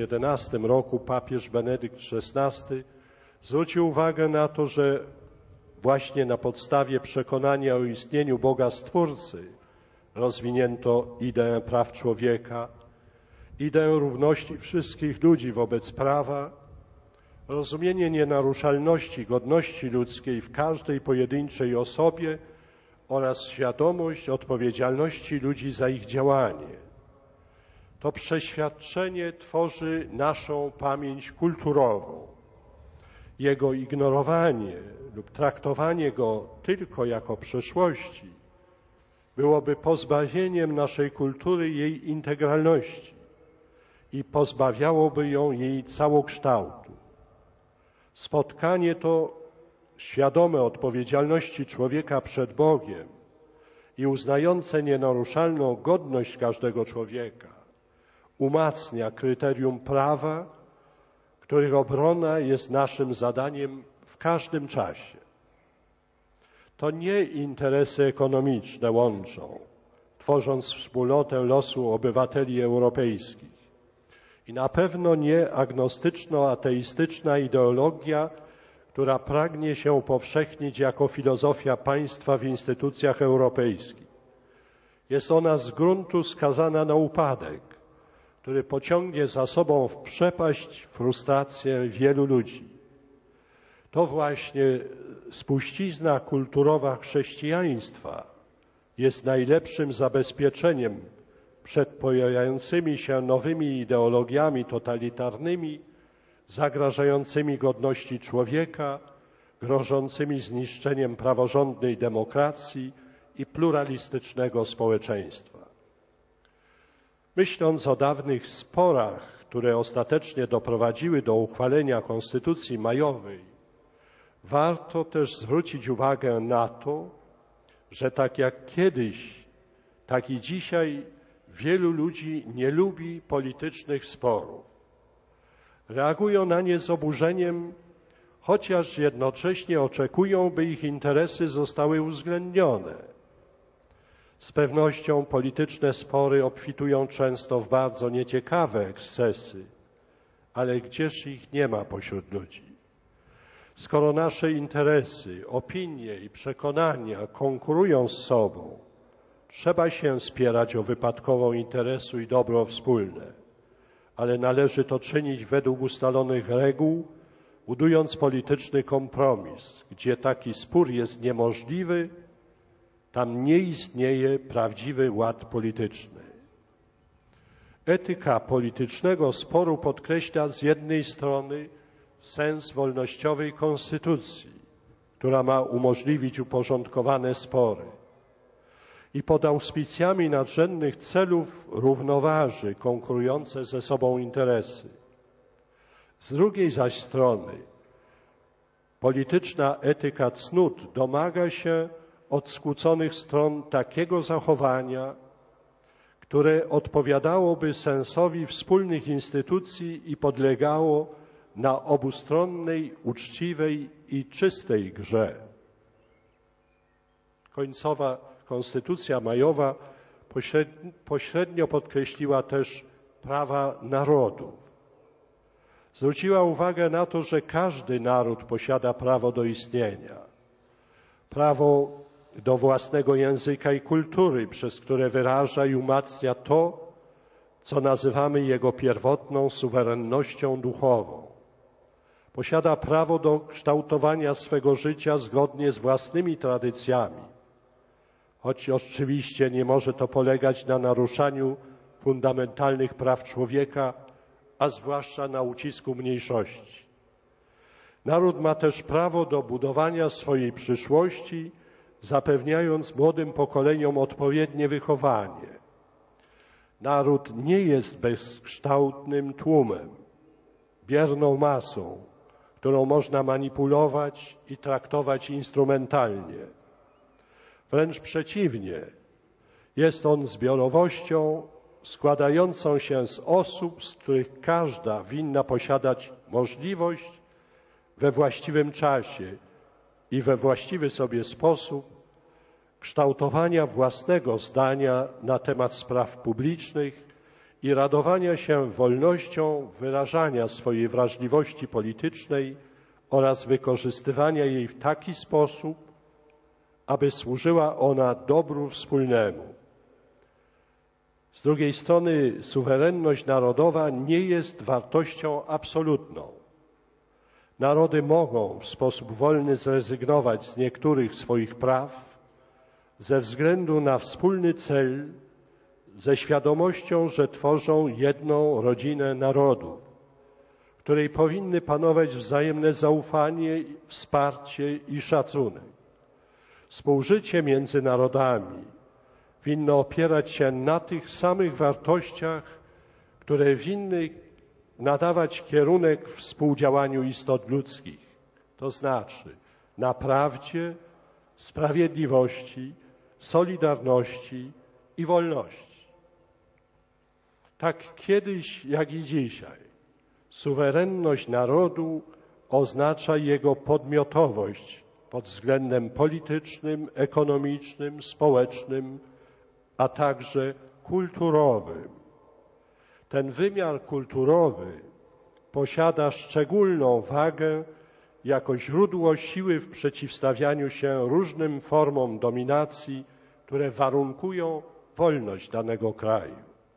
2011 roku papież Benedykt XVI zwrócił uwagę na to, że właśnie na podstawie przekonania o istnieniu Boga Stwórcy rozwinięto ideę praw człowieka, ideę równości wszystkich ludzi wobec prawa, rozumienie nienaruszalności godności ludzkiej w każdej pojedynczej osobie oraz świadomość odpowiedzialności ludzi za ich działanie. To przeświadczenie tworzy naszą pamięć kulturową. Jego ignorowanie lub traktowanie go tylko jako przeszłości byłoby pozbawieniem naszej kultury jej integralności i pozbawiałoby ją jej całokształtu. Spotkanie to świadome odpowiedzialności człowieka przed Bogiem i uznające nienaruszalną godność każdego człowieka umacnia kryterium prawa, których obrona jest naszym zadaniem w każdym czasie. To nie interesy ekonomiczne łączą, tworząc wspólnotę losu obywateli europejskich. I na pewno nie agnostyczno-ateistyczna ideologia, która pragnie się upowszechnić jako filozofia państwa w instytucjach europejskich. Jest ona z gruntu skazana na upadek, który pociągnie za sobą w przepaść, frustrację wielu ludzi. To właśnie spuścizna kulturowa chrześcijaństwa jest najlepszym zabezpieczeniem przed pojawiającymi się nowymi ideologiami totalitarnymi, zagrażającymi godności człowieka, grożącymi zniszczeniem praworządnej demokracji i pluralistycznego społeczeństwa. Myśląc o dawnych sporach, które ostatecznie doprowadziły do uchwalenia Konstytucji majowej, warto też zwrócić uwagę na to, że tak jak kiedyś, tak i dzisiaj wielu ludzi nie lubi politycznych sporów. Reagują na nie z oburzeniem, chociaż jednocześnie oczekują, by ich interesy zostały uwzględnione. Z pewnością polityczne spory obfitują często w bardzo nieciekawe ekscesy, ale gdzież ich nie ma pośród ludzi? Skoro nasze interesy, opinie i przekonania konkurują z sobą, trzeba się spierać o wypadkową interesu i dobro wspólne, ale należy to czynić według ustalonych reguł, budując polityczny kompromis. Gdzie taki spór jest niemożliwy, tam nie istnieje prawdziwy ład polityczny. Etyka politycznego sporu podkreśla z jednej strony sens wolnościowej konstytucji, która ma umożliwić uporządkowane spory i pod auspicjami nadrzędnych celów równoważy konkurujące ze sobą interesy. Z drugiej zaś strony polityczna etyka cnót domaga się od skłóconych stron takiego zachowania, które odpowiadałoby sensowi wspólnych instytucji i podlegało na obustronnej, uczciwej i czystej grze. Końcowa Konstytucja majowa pośrednio podkreśliła też prawa narodów. Zwróciła uwagę na to, że każdy naród posiada prawo do istnienia, prawo do własnego języka i kultury, przez które wyraża i umacnia to, co nazywamy jego pierwotną suwerennością duchową. Posiada prawo do kształtowania swego życia zgodnie z własnymi tradycjami, choć oczywiście nie może to polegać na naruszaniu fundamentalnych praw człowieka, a zwłaszcza na ucisku mniejszości. Naród ma też prawo do budowania swojej przyszłości, zapewniając młodym pokoleniom odpowiednie wychowanie. Naród nie jest bezkształtnym tłumem, bierną masą, którą można manipulować i traktować instrumentalnie. Wręcz przeciwnie, jest on zbiorowością składającą się z osób, z których każda winna posiadać możliwość we właściwym czasie i we właściwy sobie sposób kształtowania własnego zdania na temat spraw publicznych i radowania się wolnością wyrażania swojej wrażliwości politycznej oraz wykorzystywania jej w taki sposób, aby służyła ona dobru wspólnemu. Z drugiej strony suwerenność narodowa nie jest wartością absolutną. Narody mogą w sposób wolny zrezygnować z niektórych swoich praw ze względu na wspólny cel, ze świadomością, że tworzą jedną rodzinę narodów, w której powinny panować wzajemne zaufanie, wsparcie i szacunek. Współżycie między narodami winno opierać się na tych samych wartościach, które winny nadawać kierunek współdziałaniu istot ludzkich, to znaczy na prawdzie, sprawiedliwości, solidarności i wolności. Tak kiedyś, jak i dzisiaj, suwerenność narodu oznacza jego podmiotowość pod względem politycznym, ekonomicznym, społecznym, a także kulturowym. Ten wymiar kulturowy posiada szczególną wagę jako źródło siły w przeciwstawianiu się różnym formom dominacji, które warunkują wolność danego kraju.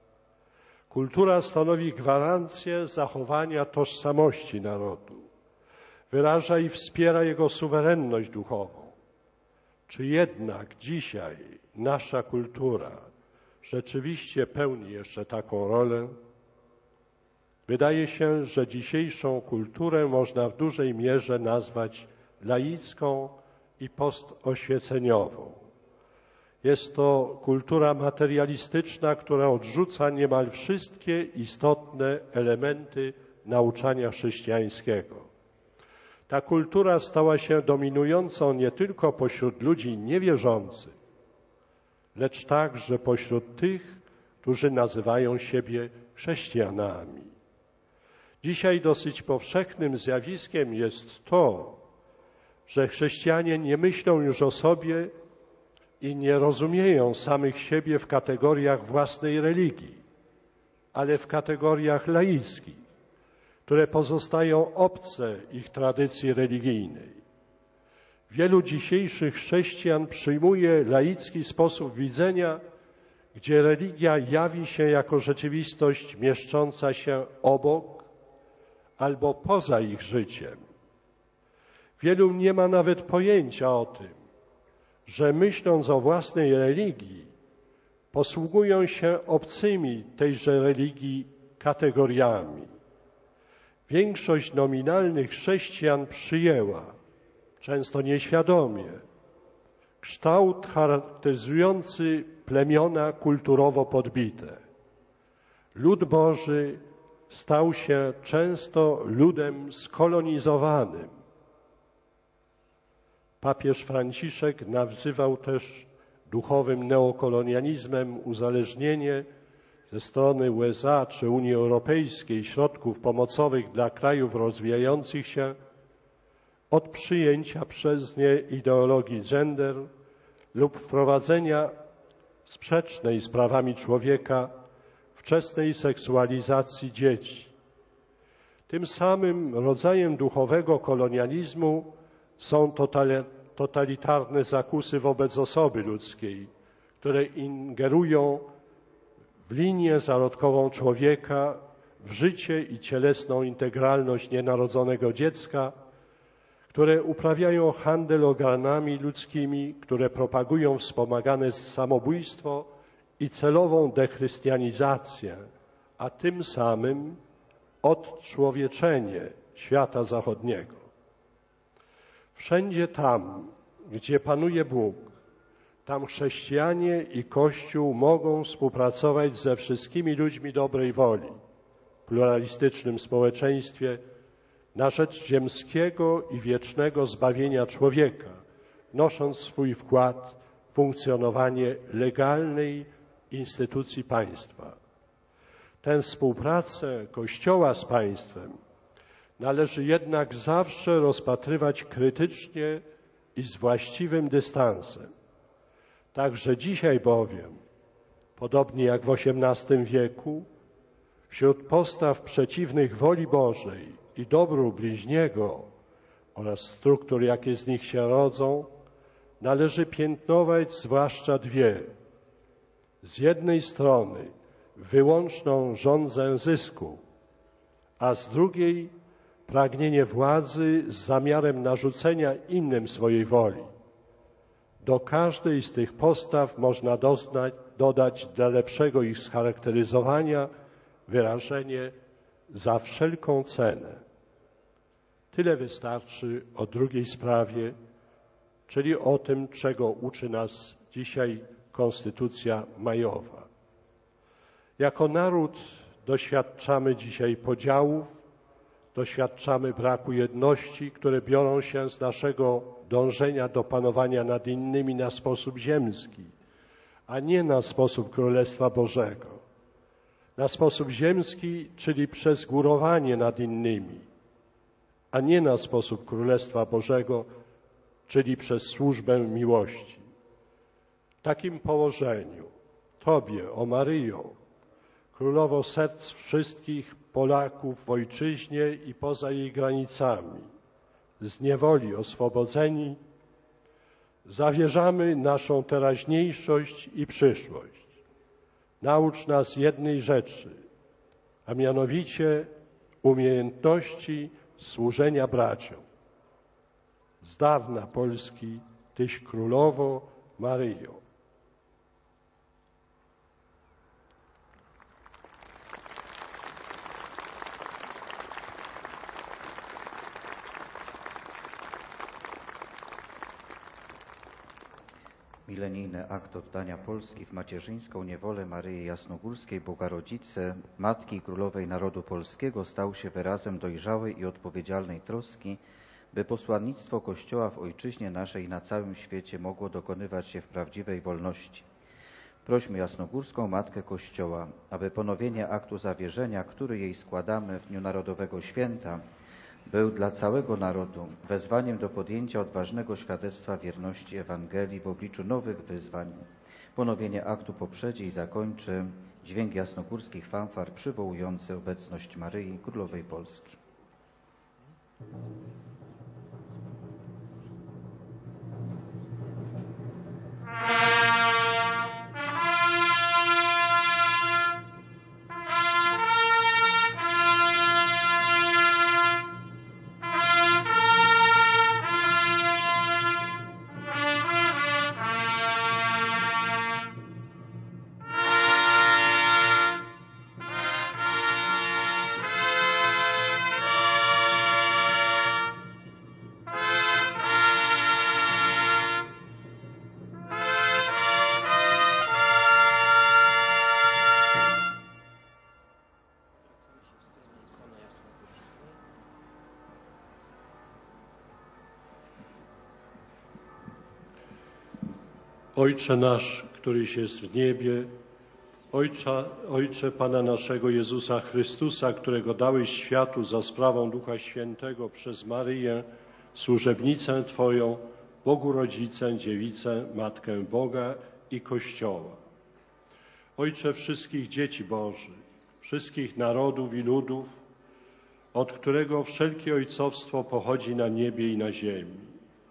Kultura stanowi gwarancję zachowania tożsamości narodu, wyraża i wspiera jego suwerenność duchową. Czy jednak dzisiaj nasza kultura rzeczywiście pełni jeszcze taką rolę? Wydaje się, że dzisiejszą kulturę można w dużej mierze nazwać laicką i postoświeceniową. Jest to kultura materialistyczna, która odrzuca niemal wszystkie istotne elementy nauczania chrześcijańskiego. Ta kultura stała się dominującą nie tylko pośród ludzi niewierzących, lecz także pośród tych, którzy nazywają siebie chrześcijanami. Dzisiaj dosyć powszechnym zjawiskiem jest to, że chrześcijanie nie myślą już o sobie i nie rozumieją samych siebie w kategoriach własnej religii, ale w kategoriach laickich, które pozostają obce ich tradycji religijnej. Wielu dzisiejszych chrześcijan przyjmuje laicki sposób widzenia, gdzie religia jawi się jako rzeczywistość mieszcząca się obok albo poza ich życiem. Wielu nie ma nawet pojęcia o tym, że myśląc o własnej religii, posługują się obcymi tejże religii kategoriami. Większość nominalnych chrześcijan przyjęła, często nieświadomie, kształt charakteryzujący plemiona kulturowo podbite. Lud Boży stał się często ludem skolonizowanym. Papież Franciszek nazywał też duchowym neokolonializmem uzależnienie ze strony USA czy Unii Europejskiej środków pomocowych dla krajów rozwijających się od przyjęcia przez nie ideologii gender lub wprowadzenia sprzecznej z prawami człowieka wczesnej seksualizacji dzieci. Tym samym rodzajem duchowego kolonializmu są totalitarne zakusy wobec osoby ludzkiej, które ingerują w linię zarodkową człowieka, w życie i cielesną integralność nienarodzonego dziecka, które uprawiają handel organami ludzkimi, które propagują wspomagane samobójstwo i celową dechrystianizację, a tym samym odczłowieczenie świata zachodniego. Wszędzie tam, gdzie panuje Bóg, tam chrześcijanie i Kościół mogą współpracować ze wszystkimi ludźmi dobrej woli w pluralistycznym społeczeństwie na rzecz ziemskiego i wiecznego zbawienia człowieka, nosząc swój wkład w funkcjonowanie legalnej instytucji państwa. Tę współpracę Kościoła z państwem należy jednak zawsze rozpatrywać krytycznie i z właściwym dystansem. Także dzisiaj bowiem, podobnie jak w XVIII wieku, wśród postaw przeciwnych woli Bożej i dobru bliźniego oraz struktur, jakie z nich się rodzą, należy piętnować zwłaszcza dwie. Z jednej strony wyłączną żądzę zysku, a z drugiej pragnienie władzy z zamiarem narzucenia innym swojej woli. Do każdej z tych postaw można dodać dla lepszego ich scharakteryzowania wyrażenie za wszelką cenę. Tyle wystarczy o drugiej sprawie, czyli o tym, czego uczy nas dzisiaj Konstytucja majowa. Jako naród doświadczamy dzisiaj podziałów, doświadczamy braku jedności, które biorą się z naszego dążenia do panowania nad innymi na sposób ziemski, a nie na sposób Królestwa Bożego. Na sposób ziemski, czyli przez górowanie nad innymi, a nie na sposób Królestwa Bożego, czyli przez służbę miłości. W takim położeniu Tobie, o Maryjo, Królowo serc wszystkich Polaków w ojczyźnie i poza jej granicami, z niewoli oswobodzeni, zawierzamy naszą teraźniejszość i przyszłość. Naucz nas jednej rzeczy, a mianowicie umiejętności służenia braciom. Z dawna Polski Tyś Królowo Maryjo. Milenijny akt oddania Polski w macierzyńską niewolę Maryi Jasnogórskiej, Bogarodzicy, Matki i Królowej Narodu Polskiego, stał się wyrazem dojrzałej i odpowiedzialnej troski, by posłannictwo Kościoła w ojczyźnie naszej i na całym świecie mogło dokonywać się w prawdziwej wolności. Prośmy Jasnogórską Matkę Kościoła, aby ponowienie aktu zawierzenia, który jej składamy w dniu Narodowego Święta, był dla całego narodu wezwaniem do podjęcia odważnego świadectwa wierności Ewangelii w obliczu nowych wyzwań. Ponowienie aktu poprzedzi i zakończy dźwięk jasnogórskich fanfar przywołujący obecność Maryi, Królowej Polski. Ojcze nasz, któryś jest w niebie, Ojcze Pana naszego Jezusa Chrystusa, którego dałeś światu za sprawą Ducha Świętego przez Maryję, służebnicę Twoją, Bogu Rodzicę, Dziewicę, Matkę Boga i Kościoła. Ojcze wszystkich dzieci Bożych, wszystkich narodów i ludów, od którego wszelkie ojcowstwo pochodzi na niebie i na ziemi.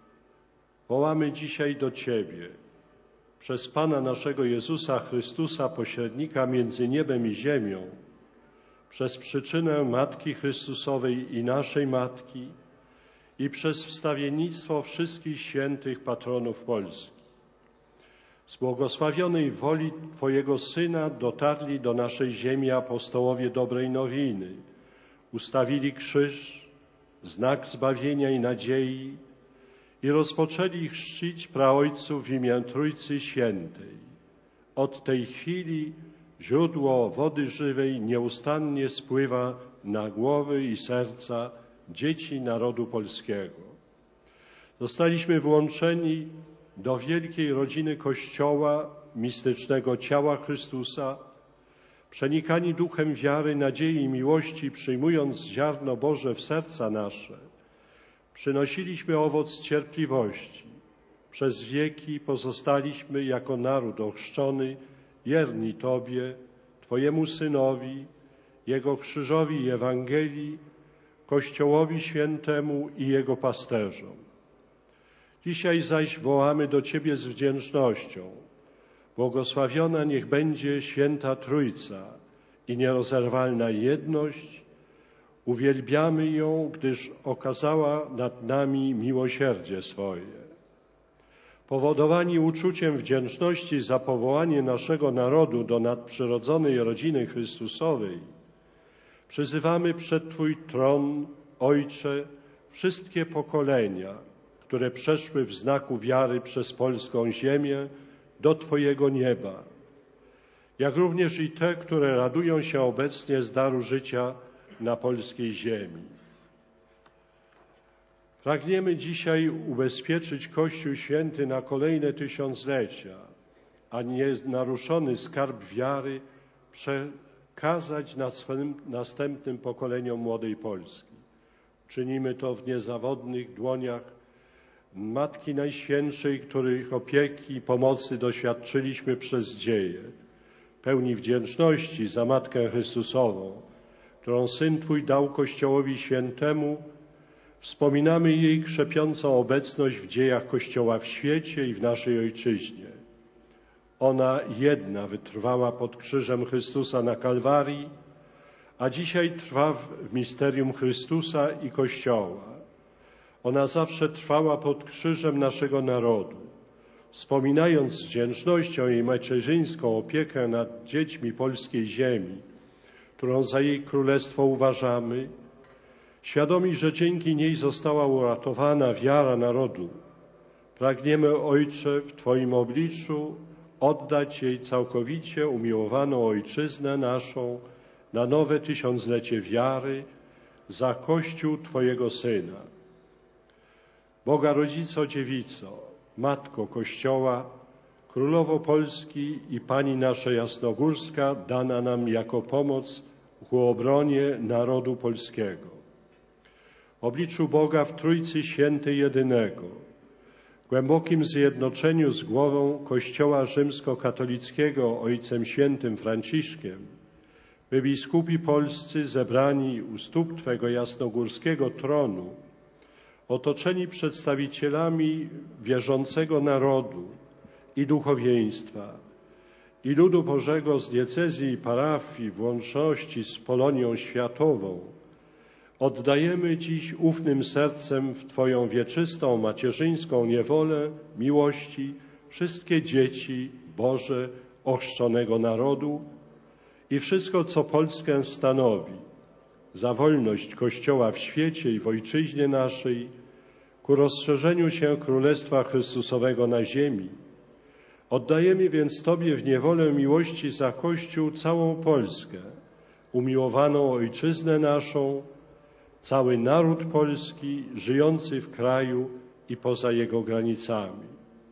Wołamy dzisiaj do Ciebie, przez Pana naszego Jezusa Chrystusa, pośrednika między niebem i ziemią, przez przyczynę Matki Chrystusowej i naszej Matki i przez wstawiennictwo wszystkich świętych patronów Polski. Z błogosławionej woli Twojego Syna dotarli do naszej ziemi apostołowie dobrej nowiny, ustawili krzyż, znak zbawienia i nadziei, i rozpoczęli chrzcić praojców w imię Trójcy Świętej. Od tej chwili źródło wody żywej nieustannie spływa na głowy i serca dzieci narodu polskiego. Zostaliśmy włączeni do wielkiej rodziny Kościoła, mistycznego ciała Chrystusa, przenikani duchem wiary, nadziei i miłości, przyjmując ziarno Boże w serca nasze, przynosiliśmy owoc cierpliwości. Przez wieki pozostaliśmy jako naród ochrzczony, wierni Tobie, Twojemu Synowi, Jego krzyżowi i Ewangelii, Kościołowi Świętemu i jego pasterzom. Dzisiaj zaś wołamy do Ciebie z wdzięcznością. Błogosławiona niech będzie Święta Trójca i nierozerwalna jedność. Uwielbiamy ją, gdyż okazała nad nami miłosierdzie swoje. Powodowani uczuciem wdzięczności za powołanie naszego narodu do nadprzyrodzonej rodziny Chrystusowej, przyzywamy przed Twój tron, Ojcze, wszystkie pokolenia, które przeszły w znaku wiary przez polską ziemię do Twojego nieba, jak również i te, które radują się obecnie z daru życia na polskiej ziemi. Pragniemy dzisiaj ubezpieczyć Kościół Święty na kolejne tysiąclecia, a nienaruszony skarb wiary przekazać następnym pokoleniom młodej Polski. Czynimy to w niezawodnych dłoniach Matki Najświętszej, których opieki i pomocy doświadczyliśmy przez dzieje. Pełni wdzięczności za Matkę Chrystusową, którą Syn Twój dał Kościołowi Świętemu, wspominamy jej krzepiącą obecność w dziejach Kościoła w świecie i w naszej Ojczyźnie. Ona jedna wytrwała pod krzyżem Chrystusa na Kalwarii, a dzisiaj trwa w misterium Chrystusa i Kościoła. Ona zawsze trwała pod krzyżem naszego narodu. Wspominając z wdzięcznością jej macierzyńską opiekę nad dziećmi polskiej ziemi, którą za jej królestwo uważamy, świadomi, że dzięki niej została uratowana wiara narodu, pragniemy, Ojcze, w Twoim obliczu oddać jej całkowicie umiłowaną Ojczyznę naszą na nowe tysiąclecie wiary za Kościół Twojego Syna. Boga Rodzico Dziewico, Matko Kościoła, Królowo Polski i Pani nasza Jasnogórska, dana nam jako pomoc ku obronie narodu polskiego. W obliczu Boga w Trójcy Świętej Jedynego, głębokim zjednoczeniu z głową Kościoła rzymskokatolickiego Ojcem Świętym Franciszkiem, my biskupi polscy zebrani u stóp Twego jasnogórskiego tronu, otoczeni przedstawicielami wierzącego narodu i duchowieństwa, i ludu Bożego z diecezji i parafii w łączności z Polonią Światową, oddajemy dziś ufnym sercem w Twoją wieczystą, macierzyńską niewolę miłości wszystkie dzieci Boże ochrzczonego narodu i wszystko, co Polskę stanowi, za wolność Kościoła w świecie i w Ojczyźnie naszej, ku rozszerzeniu się Królestwa Chrystusowego na ziemi. Oddajemy więc Tobie w niewolę miłości za Kościół całą Polskę, umiłowaną Ojczyznę naszą, cały naród polski żyjący w kraju i poza jego granicami.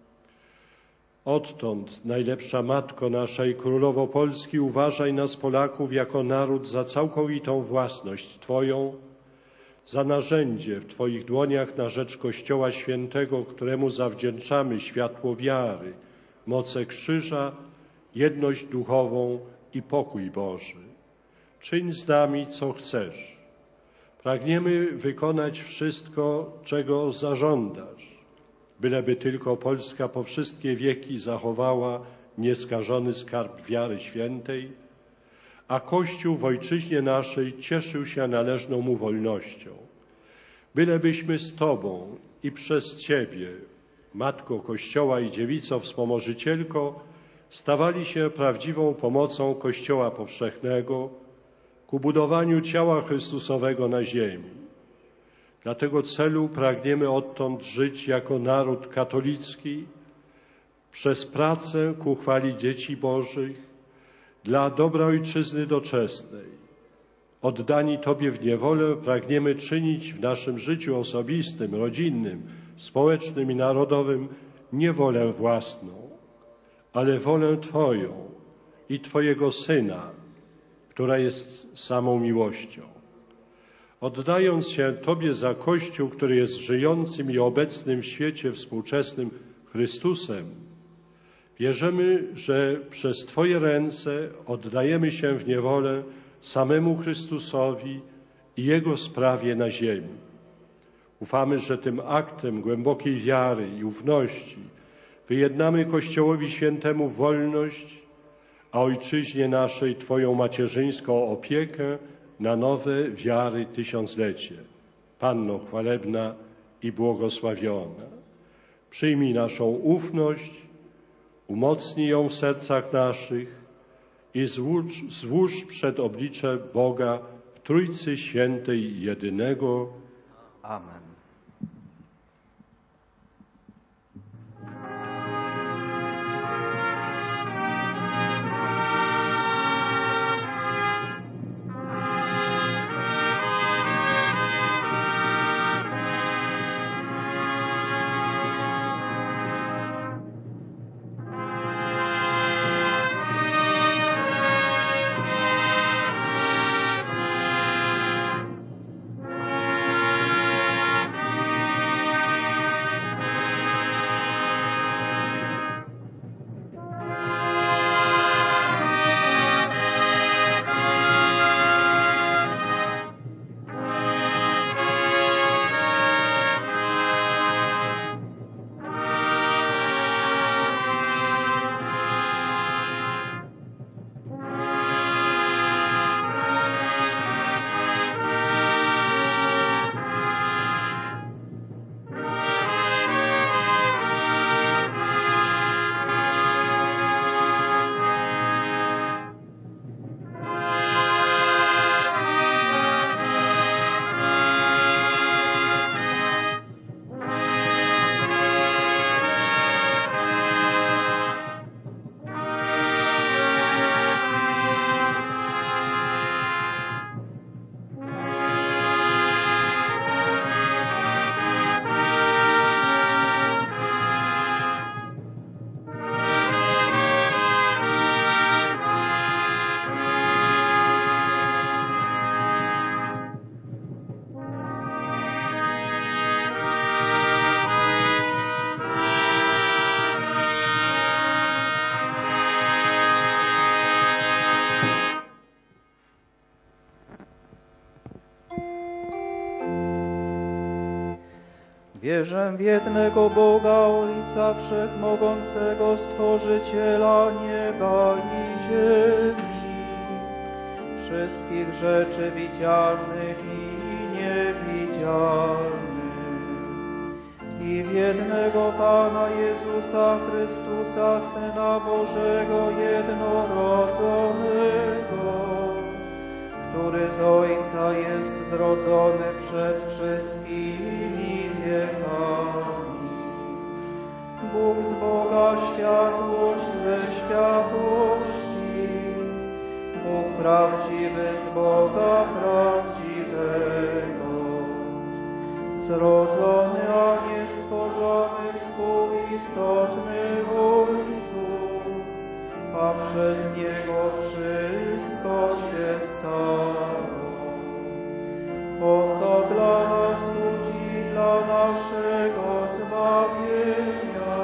Odtąd, najlepsza Matko nasza i Królowo Polski, uważaj nas, Polaków, jako naród za całkowitą własność Twoją, za narzędzie w Twoich dłoniach na rzecz Kościoła Świętego, któremu zawdzięczamy światło wiary, moce krzyża, jedność duchową i pokój Boży. Czyń z nami, co chcesz. Pragniemy wykonać wszystko, czego zażądasz, byleby tylko Polska po wszystkie wieki zachowała nieskażony skarb wiary świętej, a Kościół w Ojczyźnie naszej cieszył się należną mu wolnością. Bylebyśmy z Tobą i przez Ciebie, Matko Kościoła i Dziewico Wspomożycielko, stawali się prawdziwą pomocą Kościoła powszechnego ku budowaniu ciała Chrystusowego na ziemi. Dla tego celu pragniemy odtąd żyć jako naród katolicki przez pracę ku chwali dzieci Bożych, dla dobra Ojczyzny doczesnej. Oddani Tobie w niewolę pragniemy czynić w naszym życiu osobistym, rodzinnym, społecznym i narodowym nie wolę własną, ale wolę Twoją i Twojego Syna, która jest samą miłością. Oddając się Tobie za Kościół, który jest żyjącym i obecnym w świecie współczesnym Chrystusem, wierzymy, że przez Twoje ręce oddajemy się w niewolę samemu Chrystusowi i Jego sprawie na ziemi. Ufamy, że tym aktem głębokiej wiary i ufności wyjednamy Kościołowi Świętemu wolność, a Ojczyźnie naszej Twoją macierzyńską opiekę na nowe wiary tysiąclecie. Panno chwalebna i błogosławiona, przyjmij naszą ufność, umocnij ją w sercach naszych i złóż przed oblicze Boga w Trójcy Świętej jedynego. Amen. Wierzę w jednego Boga, Ojca Wszechmogącego, Stworzyciela nieba i ziemi, wszystkich rzeczy widzialnych i niewidzialnych, i w jednego Pana Jezusa Chrystusa, Syna Bożego jednorodzonego, który z Ojca jest zrodzony przed wszystkimi wiekami. Bóg z Boga, światłość ze światłości, Bóg prawdziwy z Boga prawdziwego, zrodzony, a nie stworzony, współistotny Ojcu, a przez Niego wszystko się stało. Oto dla nas ludzi, dla naszego zbawienia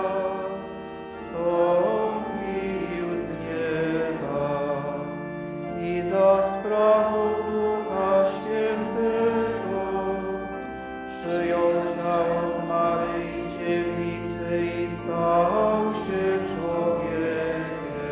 stąpił z nieba i za sprawą Ducha Świętego przyjął ciało z Maryi Dziewicy i stał się człowiekiem.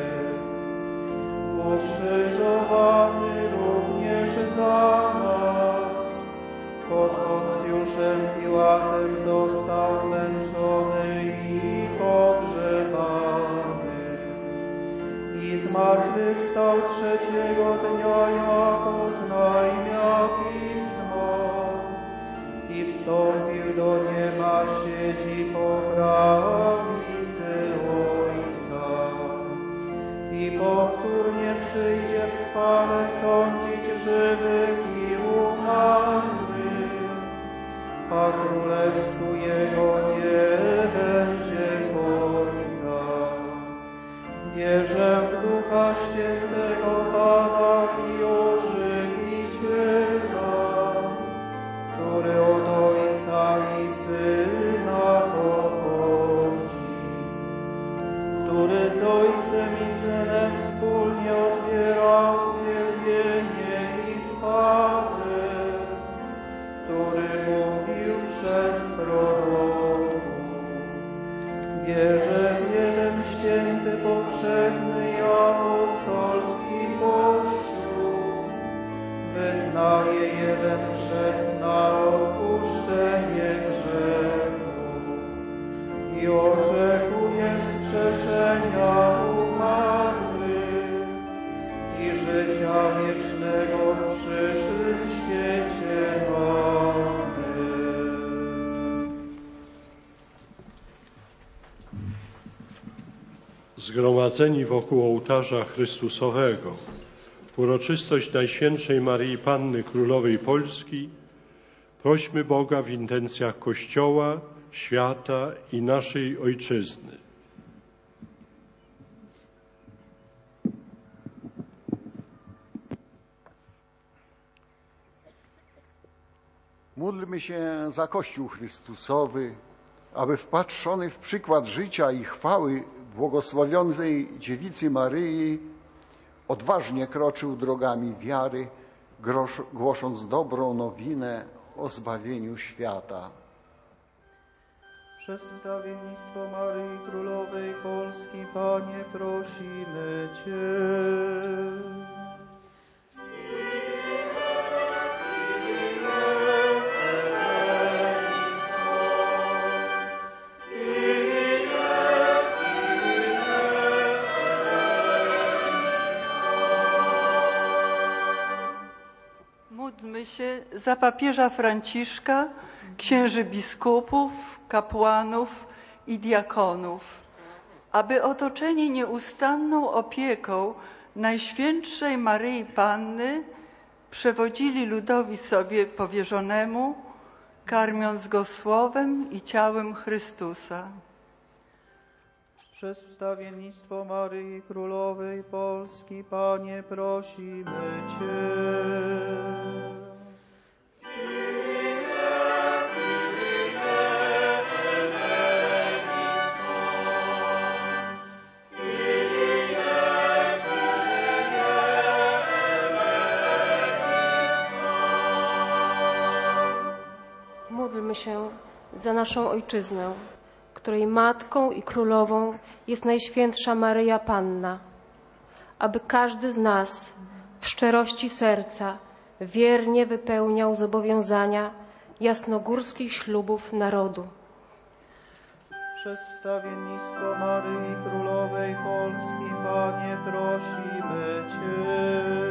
Ukrzyżowany również za nas, pod Poncjuszem Piłatem został męczony i pogrzebany. I zmartwychwstał trzeciego dnia, jako znajmia Pismo, i wstąpił do nieba, siedzi po prawicy Ojca. I powtórnie przyjdzie w chwale sądzić żywych i umarłych, a królestwu Jego nie będzie końca. Wierzę w Ducha Świętego, Pana i Ożywiciela, który od Ojca i Syna pochodzi, który z Ojcem i Synem wspólnie odbiera uwielbienie i chwałę który mówił przez proroków. Wierzę w jeden święty, powszechny i apostolski Kościół. Wyznaję jeden chrzest na odpuszczenie grzechów i oczekuję wskrzeszenia umarłych i życia wiecznego w przyszłym świecie. Amen. Zgromadzeni wokół ołtarza Chrystusowego w uroczystość Najświętszej Maryi Panny Królowej Polski prośmy Boga w intencjach Kościoła, świata i naszej Ojczyzny. Módlmy się za Kościół Chrystusowy, aby wpatrzony w przykład życia i chwały błogosławionej Dziewicy Maryi odważnie kroczył drogami wiary, głosząc dobrą nowinę o zbawieniu świata. Przez wstawiennictwo Maryi Królowej Polski, Panie, prosimy Cię. Módlmy się za papieża Franciszka, księży biskupów, kapłanów i diakonów, aby otoczeni nieustanną opieką Najświętszej Maryi Panny przewodzili ludowi sobie powierzonemu, karmiąc go słowem i ciałem Chrystusa. Przez wstawiennictwo Maryi Królowej Polski, Panie, prosimy Cię. Módlmy się za naszą Ojczyznę, której Matką i Królową jest Najświętsza Maryja Panna, aby każdy z nas w szczerości serca wiernie wypełniał zobowiązania jasnogórskich ślubów narodu. Przez wstawiennictwo Maryi Królowej Polski, Panie, prosimy Cię.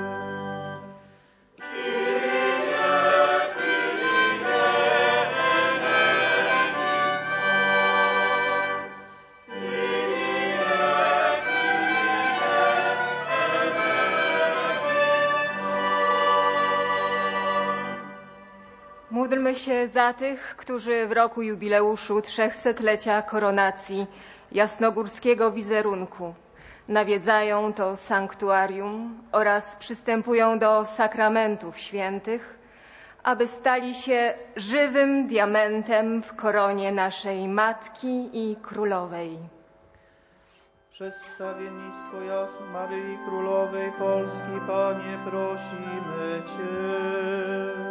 Módlmy się za tych, którzy w roku jubileuszu 300-lecia koronacji jasnogórskiego wizerunku nawiedzają to sanktuarium oraz przystępują do sakramentów świętych, aby stali się żywym diamentem w koronie naszej Matki i Królowej. Przez wstawiennictwo Maryi Królowej Polski, Panie, prosimy Cię.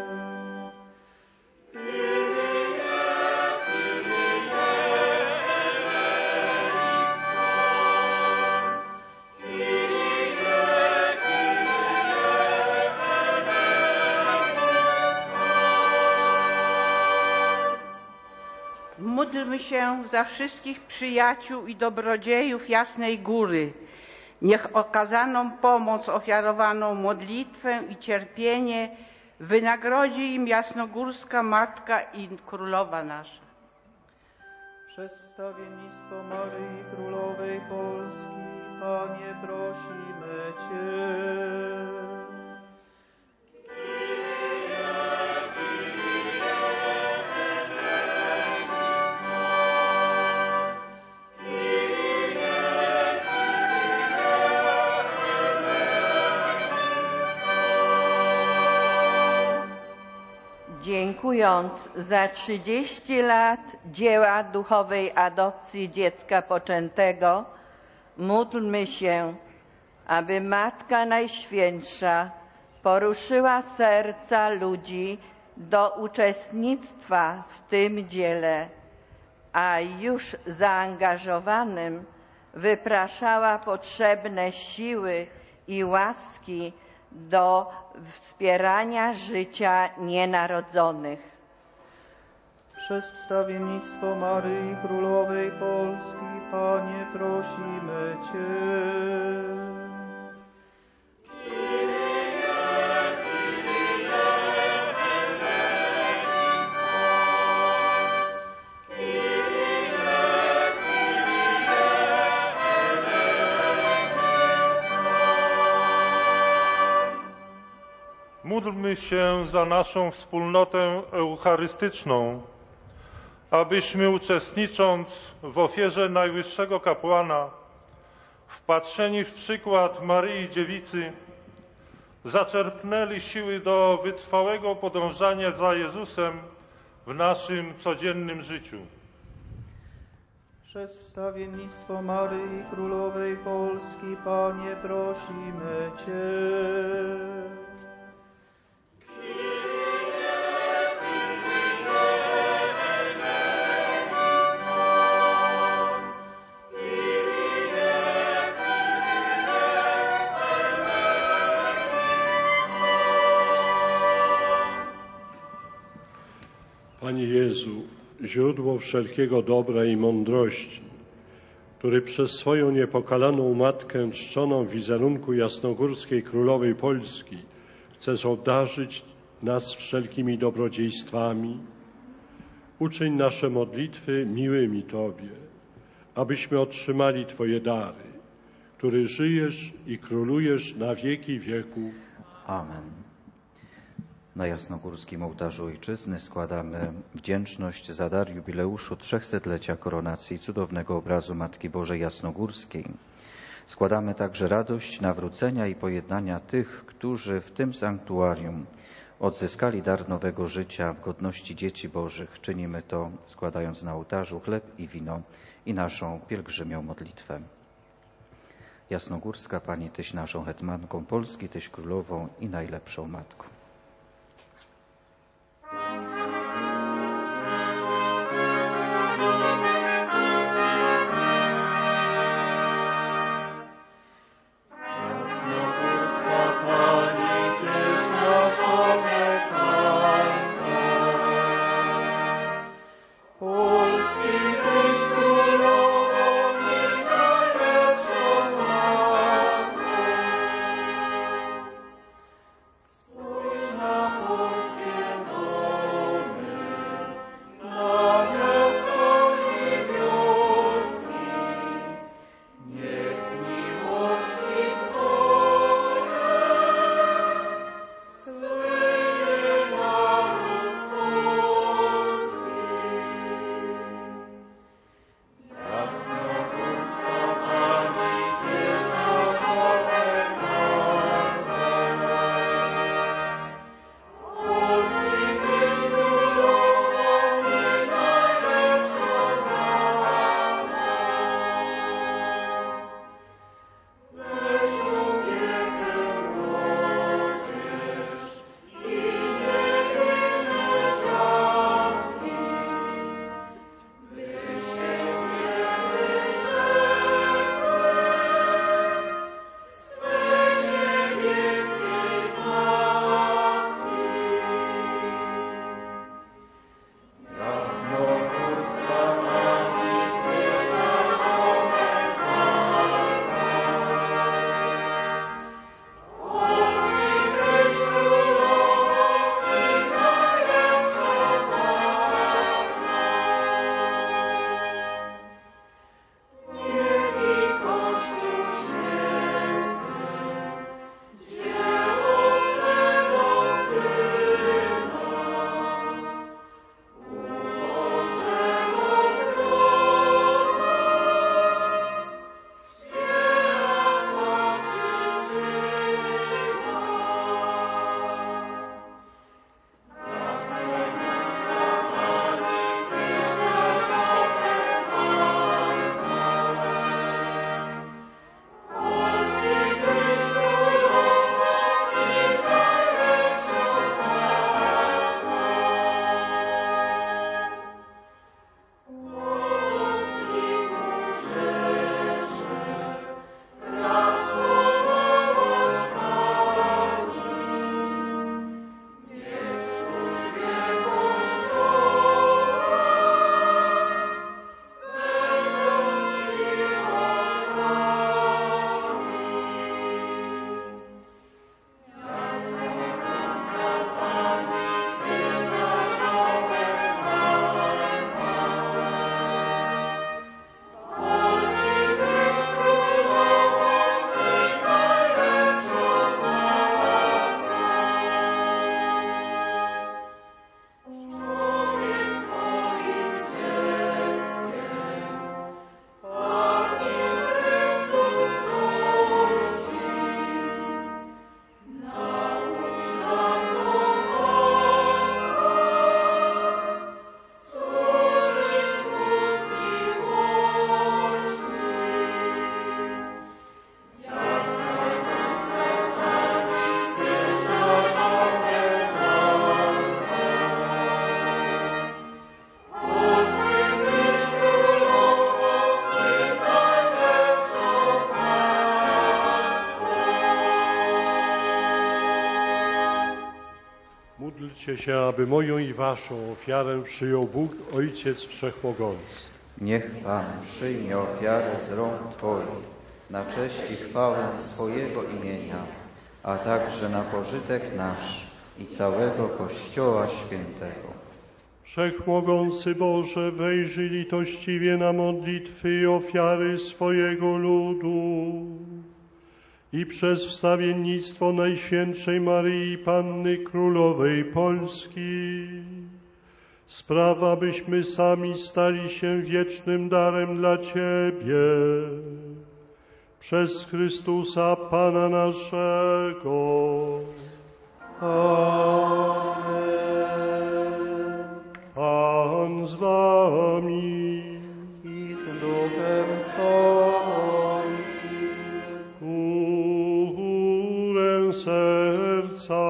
Módlmy się za wszystkich przyjaciół i dobrodziejów Jasnej Góry. Niech okazaną pomoc, ofiarowaną modlitwę i cierpienie wynagrodzi im jasnogórska Matka i Królowa nasza. Przez wstawiennictwo Maryi Królowej Polski, Panie, prosimy Cię. Dziękując za 30 lat dzieła duchowej adopcji dziecka poczętego, módlmy się, aby Matka Najświętsza poruszyła serca ludzi do uczestnictwa w tym dziele, a już zaangażowanym wypraszała potrzebne siły i łaski do wspierania życia nienarodzonych. Przez wstawiennictwo Maryi Królowej Polski, Panie, prosimy Cię. Módlmy się za naszą wspólnotę eucharystyczną, abyśmy uczestnicząc w ofierze Najwyższego Kapłana, wpatrzeni w przykład Maryi Dziewicy, zaczerpnęli siły do wytrwałego podążania za Jezusem w naszym codziennym życiu. Przez wstawiennictwo Maryi Królowej Polski, Panie, prosimy Cię. Panie Jezu, źródło wszelkiego dobra i mądrości, który przez swoją niepokalaną Matkę czczoną w wizerunku Jasnogórskiej Królowej Polski chcesz obdarzyć nas wszelkimi dobrodziejstwami, uczyń nasze modlitwy miłymi Tobie, abyśmy otrzymali Twoje dary, który żyjesz i królujesz na wieki wieków. Amen. Na Jasnogórskim Ołtarzu Ojczyzny składamy wdzięczność za dar jubileuszu 300-lecia koronacji cudownego obrazu Matki Bożej Jasnogórskiej. Składamy także radość nawrócenia i pojednania tych, którzy w tym sanktuarium odzyskali dar nowego życia w godności dzieci Bożych. Czynimy to, składając na ołtarzu chleb i wino i naszą pielgrzymią modlitwę. Jasnogórska Pani, Tyś naszą hetmanką Polski, Tyś królową i najlepszą matką. Swój się, aby moją i waszą ofiarę przyjął Bóg, Ojciec Wszechmogący. Niech Pan przyjmie ofiarę z rąk Twoich na cześć i chwałę swojego imienia, a także na pożytek nasz i całego Kościoła Świętego. Wszechmogący Boże, wejrzyj litościwie na modlitwy i ofiary swojego ludu i przez wstawiennictwo Najświętszej Maryi Panny Królowej Polski sprawa, abyśmy sami stali się wiecznym darem dla Ciebie przez Chrystusa Pana naszego. Amen. Pan z wami I z duchem Twoim. Górę serca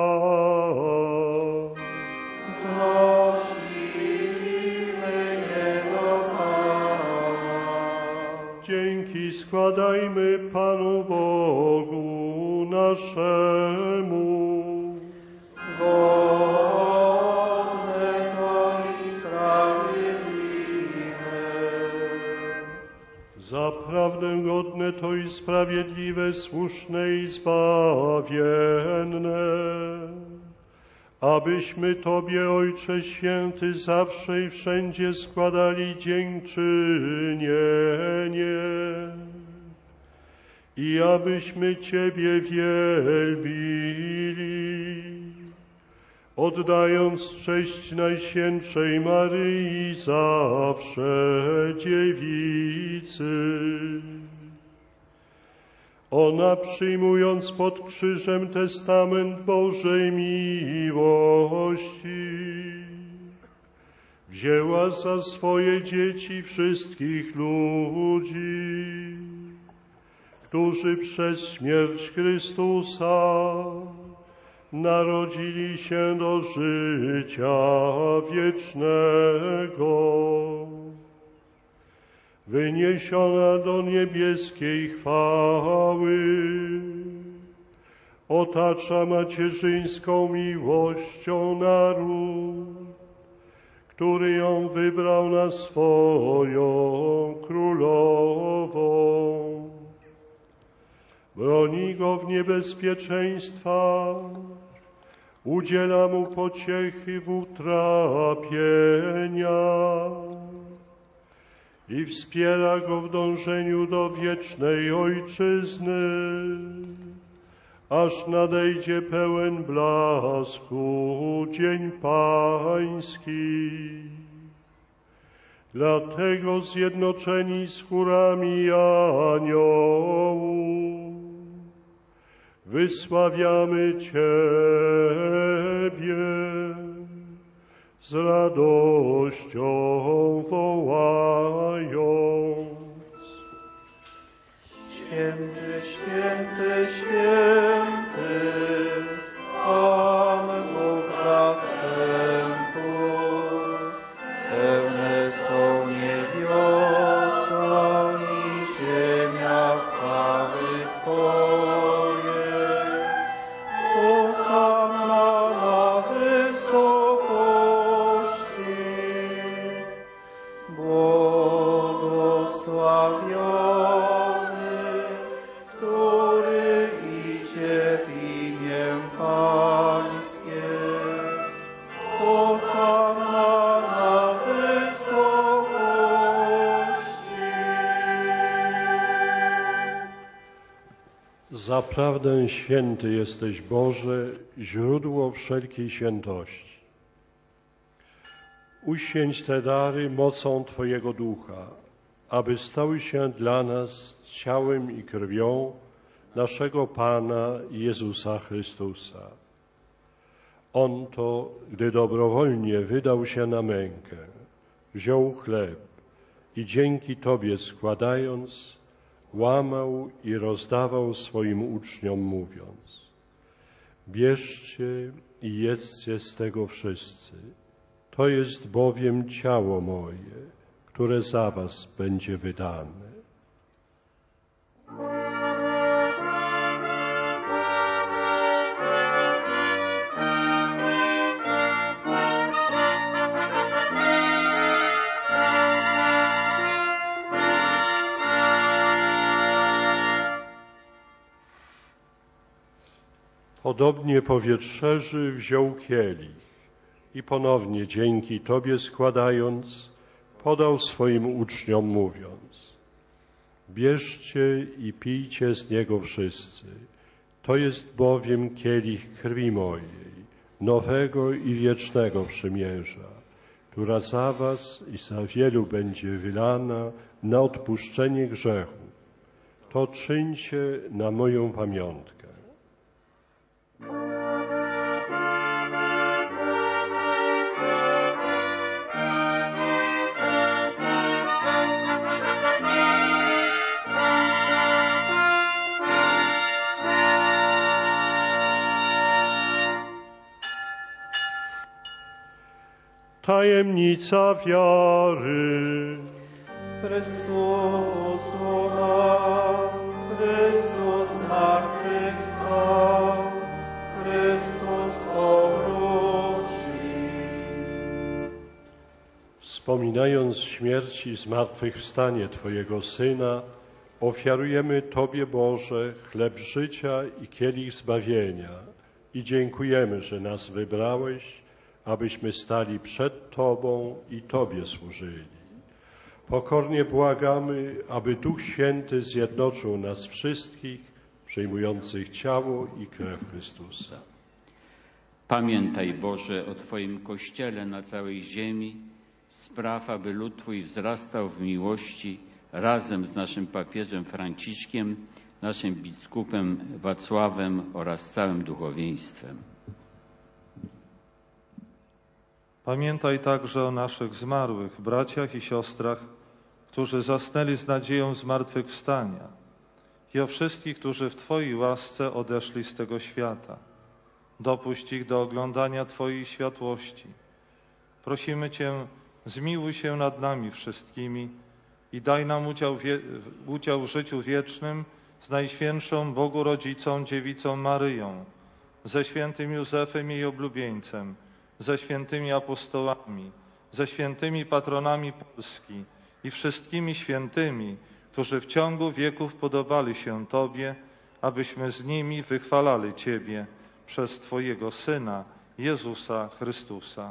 Znosimy Jego Pana. dzięki składajmy Panu Bogu naszemu. Godne to i sprawiedliwe. Zaprawdę godne to i sprawiedliwe, słuszne i zbawienne, abyśmy Tobie, Ojcze Święty, zawsze i wszędzie składali dziękczynienie i abyśmy Ciebie wielbili, oddając cześć Najświętszej Maryi, zawsze dziewicy. Ona, przyjmując pod krzyżem testament Bożej miłości, wzięła za swoje dzieci wszystkich ludzi, którzy przez śmierć Chrystusa narodzili się do życia wiecznego. Wyniesiona do niebieskiej chwały, otacza macierzyńską miłością naród, który ją wybrał na swoją królową. Broni go w niebezpieczeństwach, udziela mu pociechy w utrapieniach i wspiera go w dążeniu do wiecznej Ojczyzny, aż nadejdzie pełen blasku dzień Pański. Dlatego zjednoczeni z chórami aniołów wysławiamy Ciebie, z radością wołając. Święty, święty, święty, Pan Bóg zastępu. Pełne są niebiosa i ziemia chwały Twojej. Hosanna na wysokości. Błogosławiony, który idzie w imię Pańskie. Hosanna na wysokości. Zaprawdę święty jesteś, Boże, źródło wszelkiej świętości. Uświęć te dary mocą Twojego Ducha, aby stały się dla nas ciałem i krwią naszego Pana Jezusa Chrystusa. On to, gdy dobrowolnie wydał się na mękę, wziął chleb i dzięki Tobie składając, łamał i rozdawał swoim uczniom, mówiąc: bierzcie i jedzcie z tego wszyscy. To jest bowiem ciało moje, które za was będzie wydane. Podobnie po wieczerzy wziął kielich i ponownie dzięki Tobie składając, podał swoim uczniom mówiąc: bierzcie i pijcie z niego wszyscy. To jest bowiem kielich krwi mojej, nowego i wiecznego przymierza, która za was i za wielu będzie wylana na odpuszczenie grzechów. To czyńcie na moją pamiątkę. Tajemnica wiary. Chrystus umarł, Chrystus zmartwychwstał, Chrystus powróci. Wspominając śmierć i zmartwychwstanie Twojego Syna, ofiarujemy Tobie, Boże, chleb życia i kielich zbawienia i dziękujemy, że nas wybrałeś, abyśmy stali przed Tobą i Tobie służyli. Pokornie błagamy, aby Duch Święty zjednoczył nas wszystkich, przyjmujących ciało i krew Chrystusa. Pamiętaj, Boże, o Twoim Kościele na całej ziemi. Spraw, aby lud Twój wzrastał w miłości razem z naszym papieżem Franciszkiem, naszym biskupem Wacławem oraz całym duchowieństwem. Pamiętaj także o naszych zmarłych braciach i siostrach, którzy zasnęli z nadzieją zmartwychwstania, i o wszystkich, którzy w Twojej łasce odeszli z tego świata. Dopuść ich do oglądania Twojej światłości. Prosimy Cię, zmiłuj się nad nami wszystkimi i daj nam udział w życiu wiecznym z Najświętszą Bogu Rodzicą, Dziewicą Maryją, ze świętym Józefem jej oblubieńcem, ze świętymi apostołami, ze świętymi patronami Polski i wszystkimi świętymi, którzy w ciągu wieków podobali się Tobie, abyśmy z nimi wychwalali Ciebie przez Twojego Syna, Jezusa Chrystusa.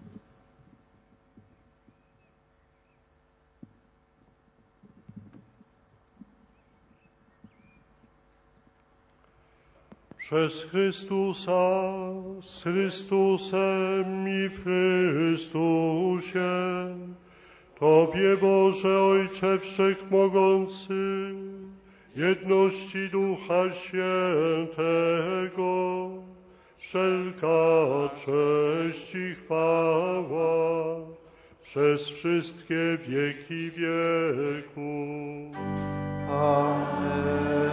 Przez Chrystusa, z Chrystusem i w Chrystusie, Tobie, Boże Ojcze Wszechmogący, jedności Ducha Świętego, wszelka cześć i chwała przez wszystkie wieki wieków. Amen.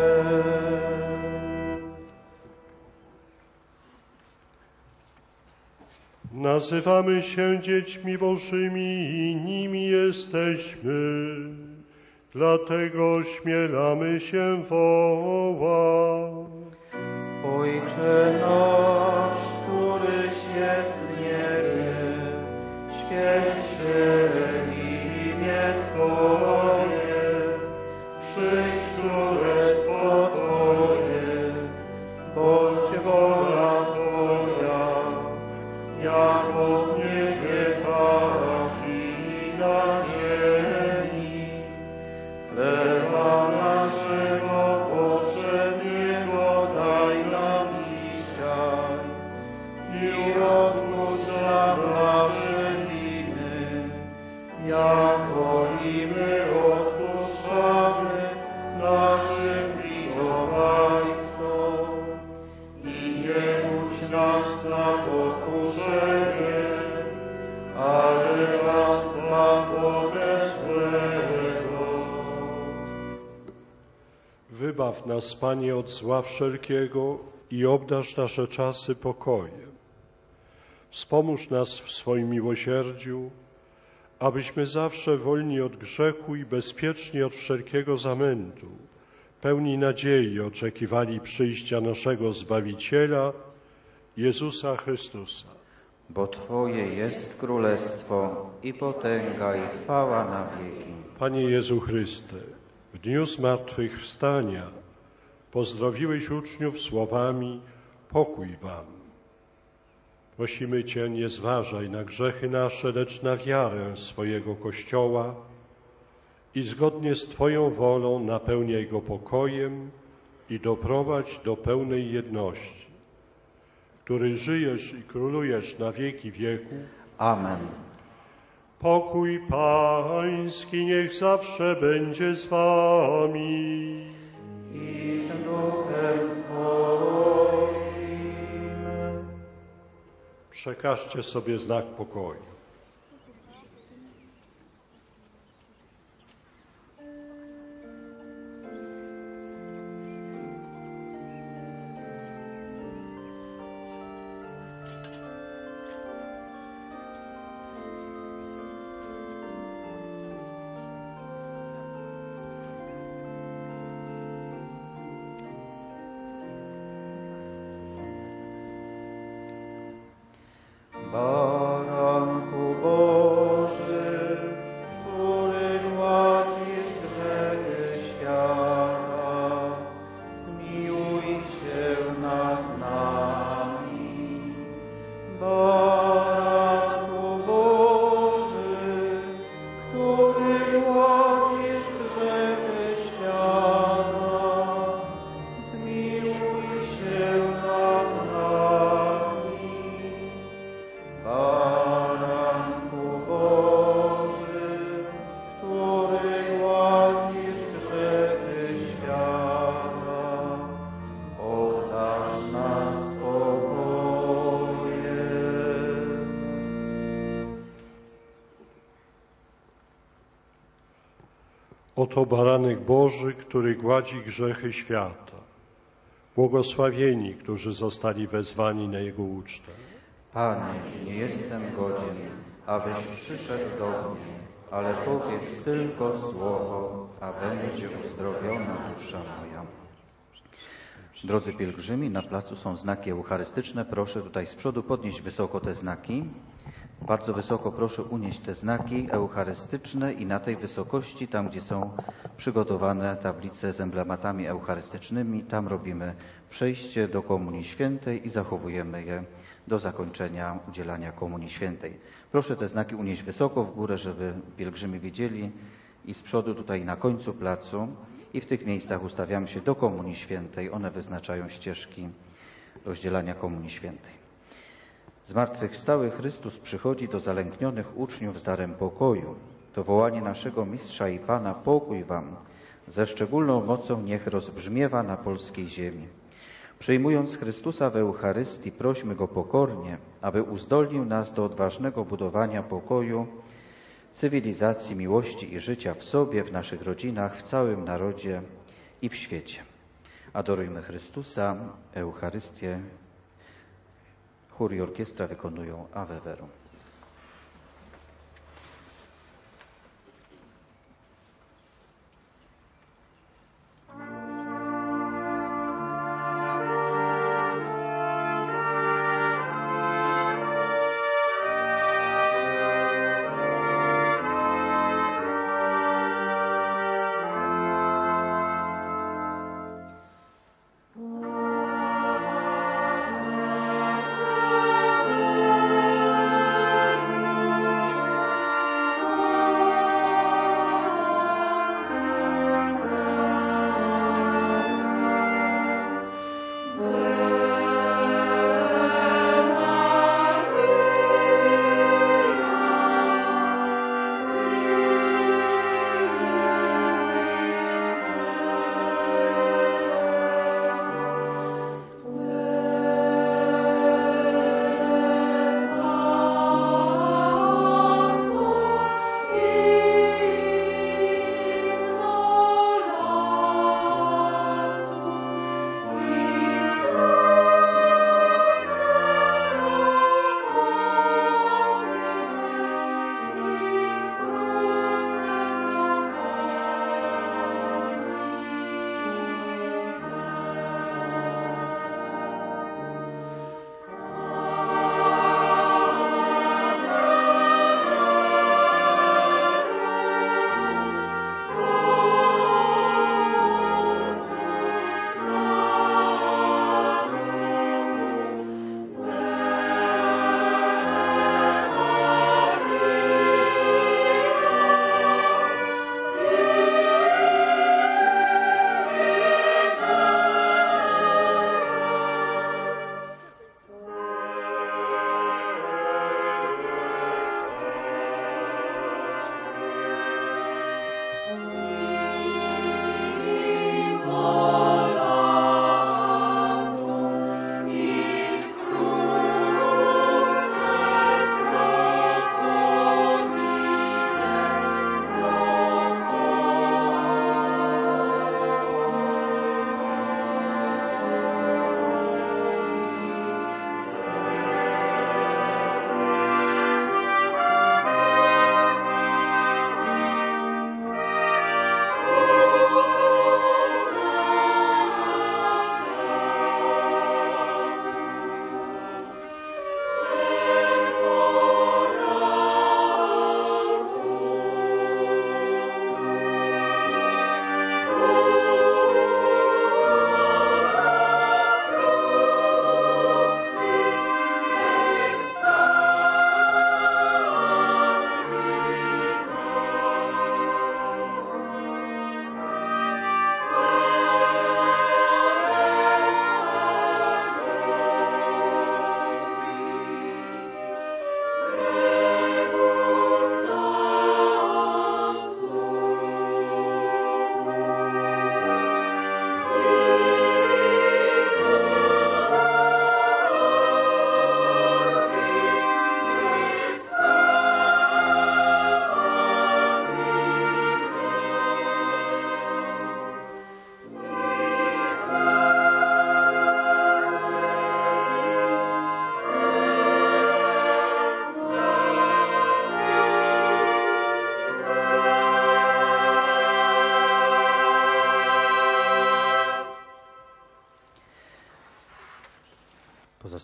Nazywamy się dziećmi Bożymi i nimi jesteśmy, dlatego śmielamy się wołać. Ojcze nasz, któryś jest w niebie, święć się imię Twoje, przyjdź królestwo Twoje, bądź wola Twoja, jako w niebie, tak i na ziemi. Chleba naszego powszedniego daj nam dzisiaj i odpuść nam nasze winy, jako i my odpuszczamy naszym winowajcom. I nie budź nas na pokuszenie, ale nas zbaw ode złego. Wybaw nas, Panie, od zła wszelkiego i obdarz nasze czasy pokojem. Wspomóż nas w swoim miłosierdziu, abyśmy zawsze wolni od grzechu i bezpieczni od wszelkiego zamętu, pełni nadziei oczekiwali przyjścia naszego Zbawiciela, Jezusa Chrystusa. Bo Twoje jest królestwo i potęga i chwała na wieki. Panie Jezu Chryste, w dniu zmartwychwstania pozdrowiłeś uczniów słowami: Pokój wam. Prosimy Cię, nie zważaj na grzechy nasze, lecz na wiarę swojego Kościoła i zgodnie z Twoją wolą napełniaj go pokojem i doprowadź do pełnej jedności, który żyjesz i królujesz na wieki wieków. Amen. Pokój Pański niech zawsze będzie z wami. I z duchem Twoim. Przekażcie sobie znak pokoju. Baranku Boży, który gładzisz grzechy świata, zmiłuj się nad nami. Baranku Boży, który gładzisz grzechy świata, zmiłuj się nad nami. Baranku Boży, który gładzisz grzechy świata, oddasz nas spokojem. Oto baranek Boży, który gładzi grzechy świata. Błogosławieni, którzy zostali wezwani na Jego ucztę. Panie, nie jestem godzien, abyś przyszedł do mnie, ale powiedz tylko słowo, a będzie uzdrowiona dusza moja. Drodzy pielgrzymi, na placu są znaki eucharystyczne. Proszę tutaj z przodu podnieść wysoko te znaki. Bardzo wysoko proszę unieść te znaki eucharystyczne i na tej wysokości, tam gdzie są przygotowane tablice z emblematami eucharystycznymi, tam robimy przejście do Komunii Świętej i zachowujemy je do zakończenia udzielania Komunii Świętej. Proszę te znaki unieść wysoko w górę, żeby pielgrzymi widzieli i z przodu tutaj na końcu placu i w tych miejscach ustawiamy się do Komunii Świętej. One wyznaczają ścieżki rozdzielania Komunii Świętej. Zmartwychwstały Chrystus przychodzi do zalęknionych uczniów z darem pokoju. To wołanie naszego Mistrza i Pana, pokój wam, ze szczególną mocą niech rozbrzmiewa na polskiej ziemi. Przyjmując Chrystusa w Eucharystii, prośmy Go pokornie, aby uzdolnił nas do odważnego budowania pokoju, cywilizacji, miłości i życia w sobie, w naszych rodzinach, w całym narodzie i w świecie. Adorujmy Chrystusa, Eucharystię. Chór i orkiestra wykonują Ave Verum. Amen.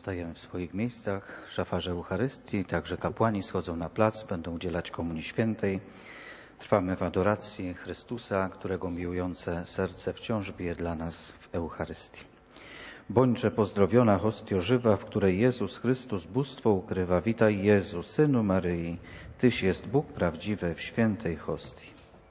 Pozostajemy w swoich miejscach. Szafarze Eucharystii, także kapłani schodzą na plac, będą udzielać Komunii Świętej. Trwamy w adoracji Chrystusa, którego miłujące serce wciąż bije dla nas w Eucharystii. Bądźże pozdrowiona hostio żywa, w której Jezus Chrystus bóstwo ukrywa. Witaj Jezu, Synu Maryi, Tyś jest Bóg prawdziwy w świętej hostii.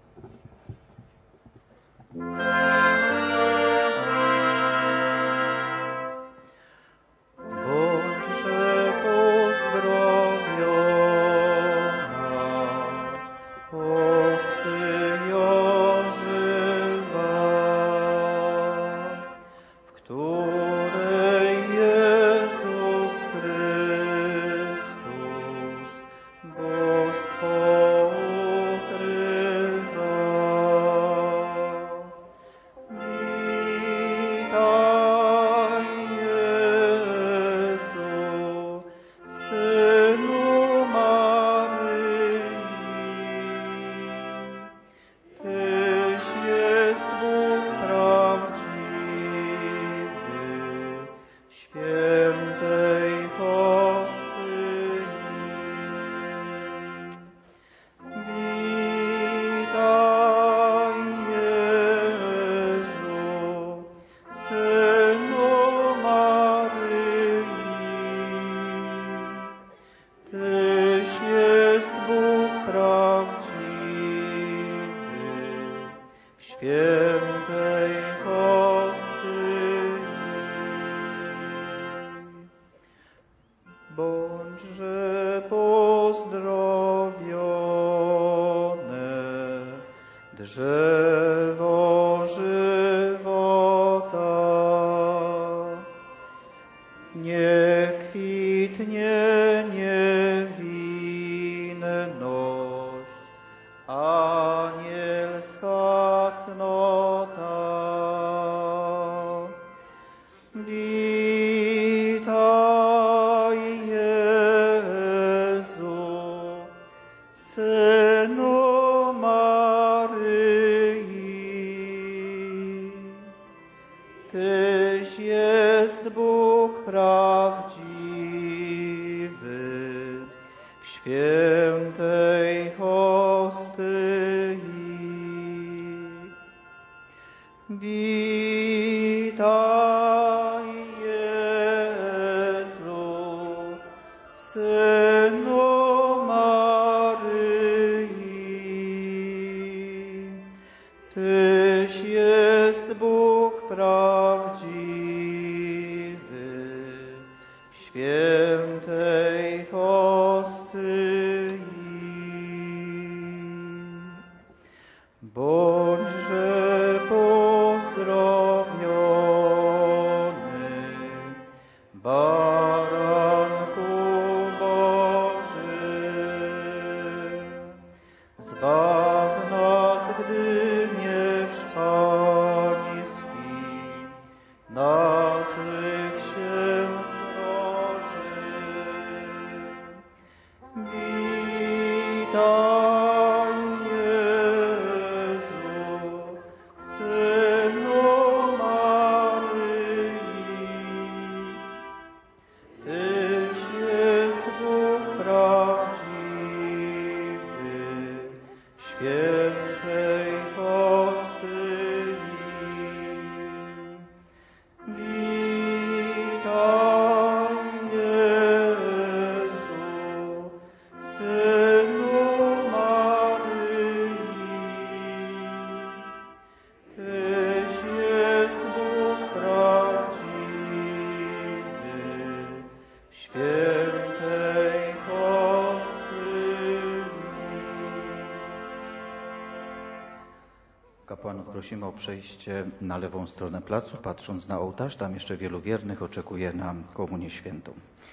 Kapłanów prosimy o przejście na lewą stronę placu, patrząc na ołtarz. Tam jeszcze wielu wiernych oczekuje na Komunię Świętą.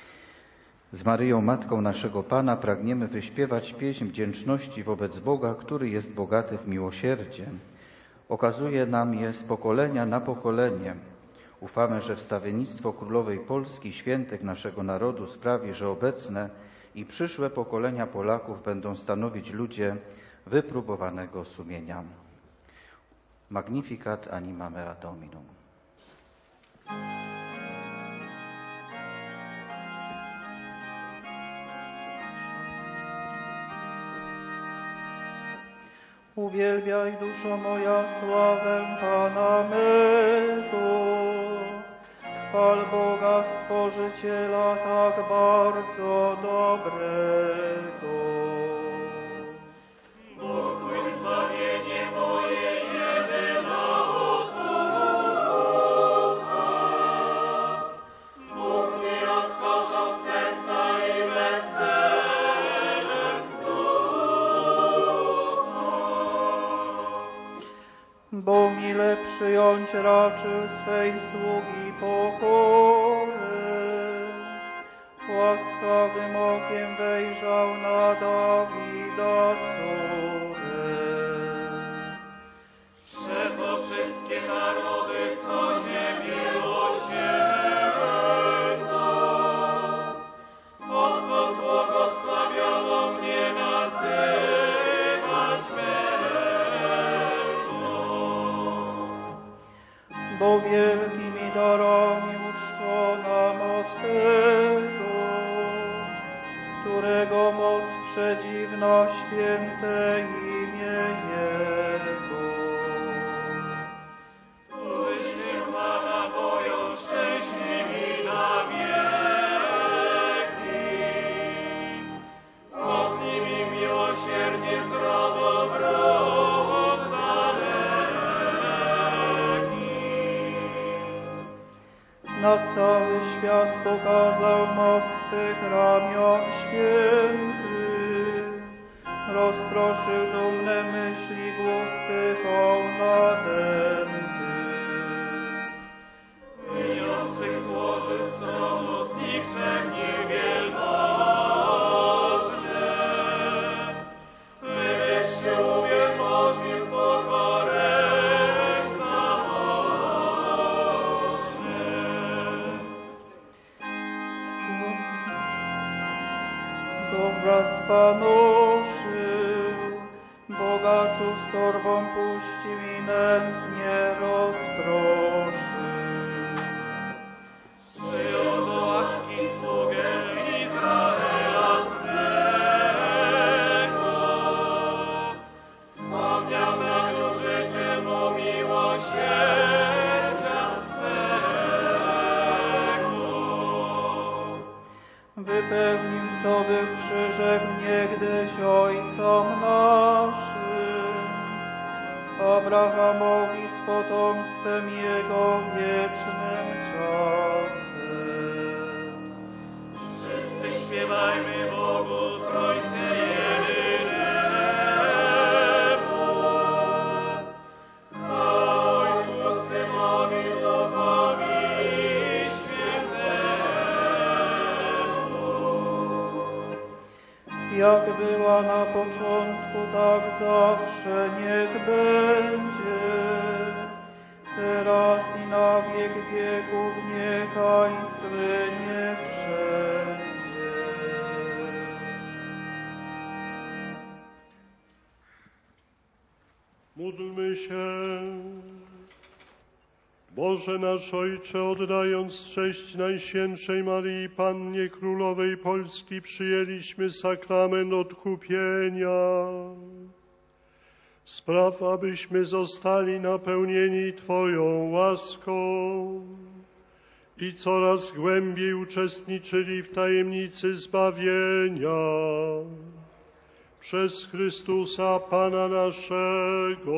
Z Maryją, Matką naszego Pana, pragniemy wyśpiewać pieśń wdzięczności wobec Boga, który jest bogaty w miłosierdzie. Okazuje nam je z pokolenia na pokolenie. Ufamy, że wstawiennictwo Królowej Polski, świętych naszego narodu sprawi, że obecne i przyszłe pokolenia Polaków będą stanowić ludzie wypróbowanego sumienia. Magnificat animam Dominum. Uwielbiaj, duszo moja, sławę Pana mego. Chwal Boga Stworzyciela tak bardzo dobrego. Bóg mój, zbawienie moje, jedyna otucha. Bóg mi rozkoszą serca i weselem ducha. Bo mile przyjąć raczył swej sługi pokorę. Łaskawym okiem wejrzał na Dawida córę. Przeto wszystkie narody, co ziemię osiedlą, odtąd błogosławiono mnie nazywać będą. Bo wielkimi darami uczczona moc tego, którego moc przedziwna, święte imię Jego. Którzy się Pana boją, szczęśliwi na wieki. Bo z nimi miłosierdzie zrodzą wróg daleki. Na cały świat pokazał moc swych ramion świętych. Rozproszył dumne myśli głów pychą nadętych. Wyniósł swych złoży z tronu, z nikczemni wielmożnie. Wywyższył, uwielmożnił pokorę zamożnie. Dobra spanoszył, bogaczów z torbą puścił i nędznie rozproszył. Przyjął do łaski sługę Izraela swego. Wspomniał nad użyciem mu miłosierdzia swego. Wypełnił, co był przyrzekł niegdyś ojcom naszym, Abrahamowi z potomstwem jego wiecznym czasem. Wszyscy śpiewajmy Bogu Trójcy jedynemu. Chwała Ojcu, Synowi, Duchowi Świętemu. Jak była na początku, tak zawsze niech będzie, teraz i na wiek wieków niechaj słynie wszędzie. Módlmy się. Boże nasz Ojcze, oddając cześć Najświętszej Maryi Pannie Królowej Polski, przyjęliśmy sakrament odkupienia. Spraw, abyśmy zostali napełnieni Twoją łaską i coraz głębiej uczestniczyli w tajemnicy zbawienia. Przez Chrystusa Pana naszego.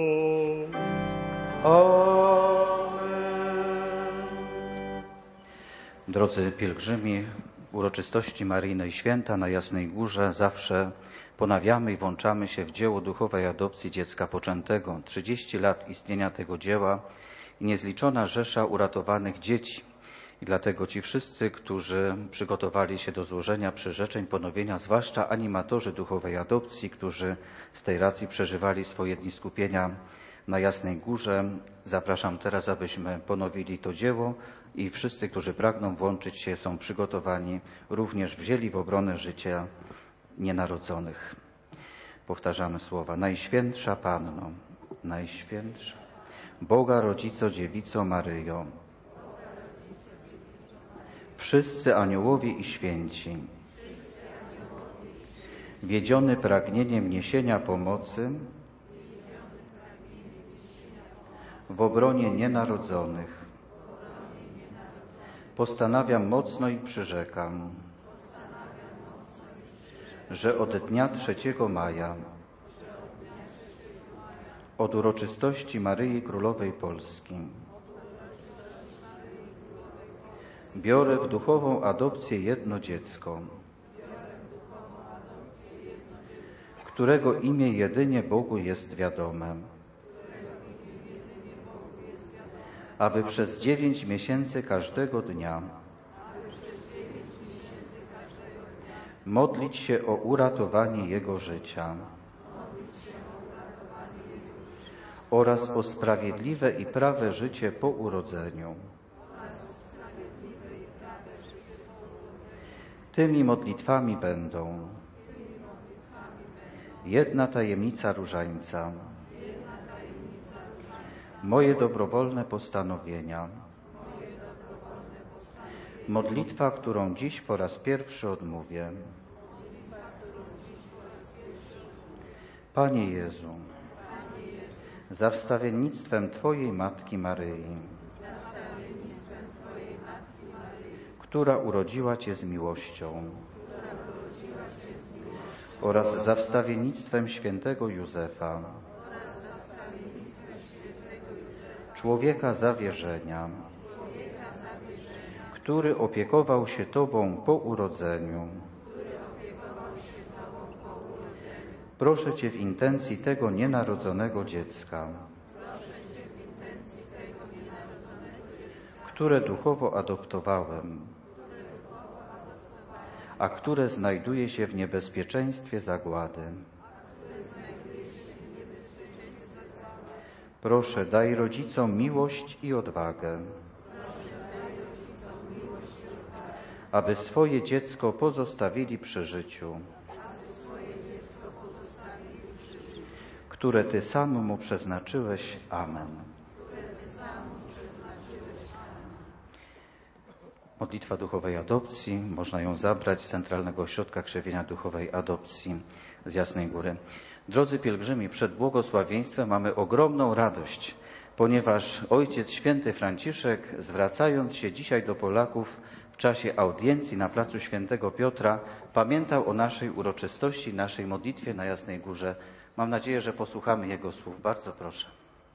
Drodzy pielgrzymi, uroczystości maryjnej święta na Jasnej Górze zawsze ponawiamy i włączamy się w dzieło duchowej adopcji dziecka poczętego. 30 lat istnienia tego dzieła i niezliczona rzesza uratowanych dzieci. I dlatego ci wszyscy, którzy przygotowali się do złożenia przyrzeczeń ponowienia, zwłaszcza animatorzy duchowej adopcji, którzy z tej racji przeżywali swoje dni skupienia na Jasnej Górze, zapraszam teraz, abyśmy ponowili to dzieło i wszyscy, którzy pragną włączyć się, są przygotowani, również wzięli w obronę życia nienarodzonych. Powtarzamy słowa. Najświętsza Panno, Najświętsza, Boga Rodzico, Dziewico Maryjo, wszyscy aniołowie i święci, wiedziony pragnieniem niesienia pomocy, w obronie nienarodzonych. Postanawiam mocno i przyrzekam, że od dnia 3 maja, od uroczystości Maryi Królowej Polski, biorę w duchową adopcję jedno dziecko, którego imię jedynie Bogu jest wiadome, aby przez 9 miesięcy każdego dnia modlić się o uratowanie jego życia oraz o sprawiedliwe i prawe życie po urodzeniu. Tymi modlitwami będą: jedna tajemnica różańca, moje dobrowolne postanowienia, modlitwa, którą dziś po raz pierwszy odmówię. Panie Jezu, za wstawiennictwem Twojej Matki Maryi, która urodziła Cię z miłością, oraz za wstawiennictwem świętego Józefa, człowieka zawierzenia, który opiekował się Tobą po urodzeniu. Proszę Cię w intencji tego nienarodzonego dziecka, które duchowo adoptowałem, a które znajduje się w niebezpieczeństwie zagłady. Proszę, daj rodzicom miłość i odwagę, aby swoje dziecko pozostawili przy życiu, które Ty sam mu przeznaczyłeś. Amen. Modlitwa duchowej adopcji. Można ją zabrać z Centralnego Ośrodka Krzewienia Duchowej Adopcji z Jasnej Góry. Drodzy pielgrzymi, przed błogosławieństwem mamy ogromną radość, ponieważ Ojciec Święty Franciszek, zwracając się dzisiaj do Polaków w czasie audiencji na placu Świętego Piotra, pamiętał o naszej uroczystości, naszej modlitwie na Jasnej Górze. Mam nadzieję, że posłuchamy jego słów. Bardzo proszę.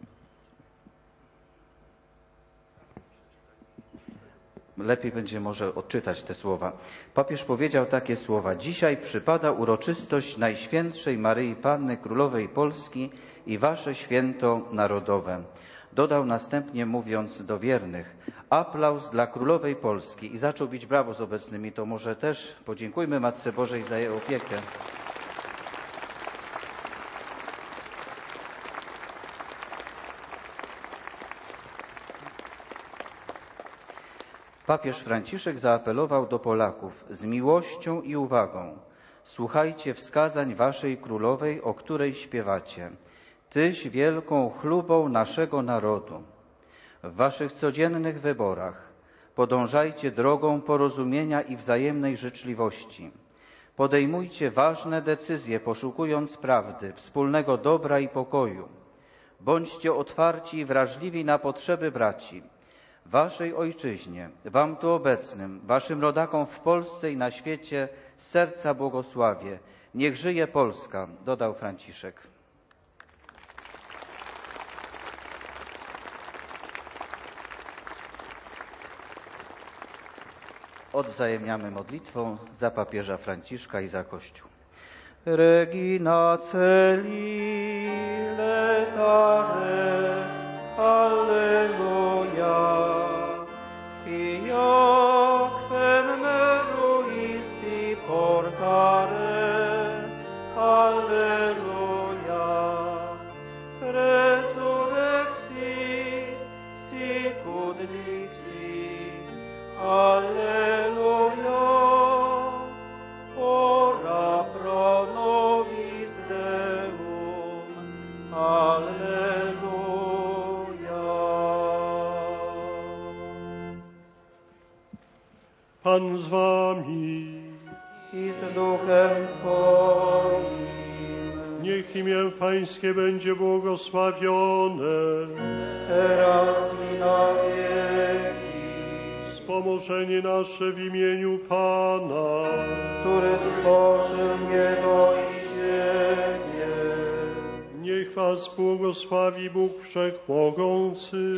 Lepiej będzie może odczytać te słowa. Papież powiedział takie słowa: dzisiaj przypada uroczystość Najświętszej Maryi Panny Królowej Polski i wasze święto narodowe. Dodał następnie, mówiąc do wiernych: aplauz dla Królowej Polski, i zaczął bić brawo z obecnymi. To może też podziękujmy Matce Bożej za jej opiekę. Papież Franciszek zaapelował do Polaków z miłością i uwagą: słuchajcie wskazań waszej królowej, o której śpiewacie. Tyś wielką chlubą naszego narodu. W waszych codziennych wyborach podążajcie drogą porozumienia i wzajemnej życzliwości. Podejmujcie ważne decyzje, poszukując prawdy, wspólnego dobra i pokoju. Bądźcie otwarci i wrażliwi na potrzeby braci. Waszej ojczyźnie, wam tu obecnym, waszym rodakom w Polsce i na świecie z serca błogosławię. Niech żyje Polska, dodał Franciszek. Odwzajemniamy modlitwą za papieża Franciszka i za Kościół. Regina celi letare, alleluja. Iacquem meruisti portare, alleluia. Resurrexi, sicut dixi, alleluia. Ora pro nobis Deum, alleluia. Pan z wami i z duchem Twoim. Niech imię Pańskie będzie błogosławione, teraz i na wieki. Wspomożenie nasze w imieniu Pana, który stworzył niebo i ziemię. Niech was błogosławi Bóg Wszechmogący,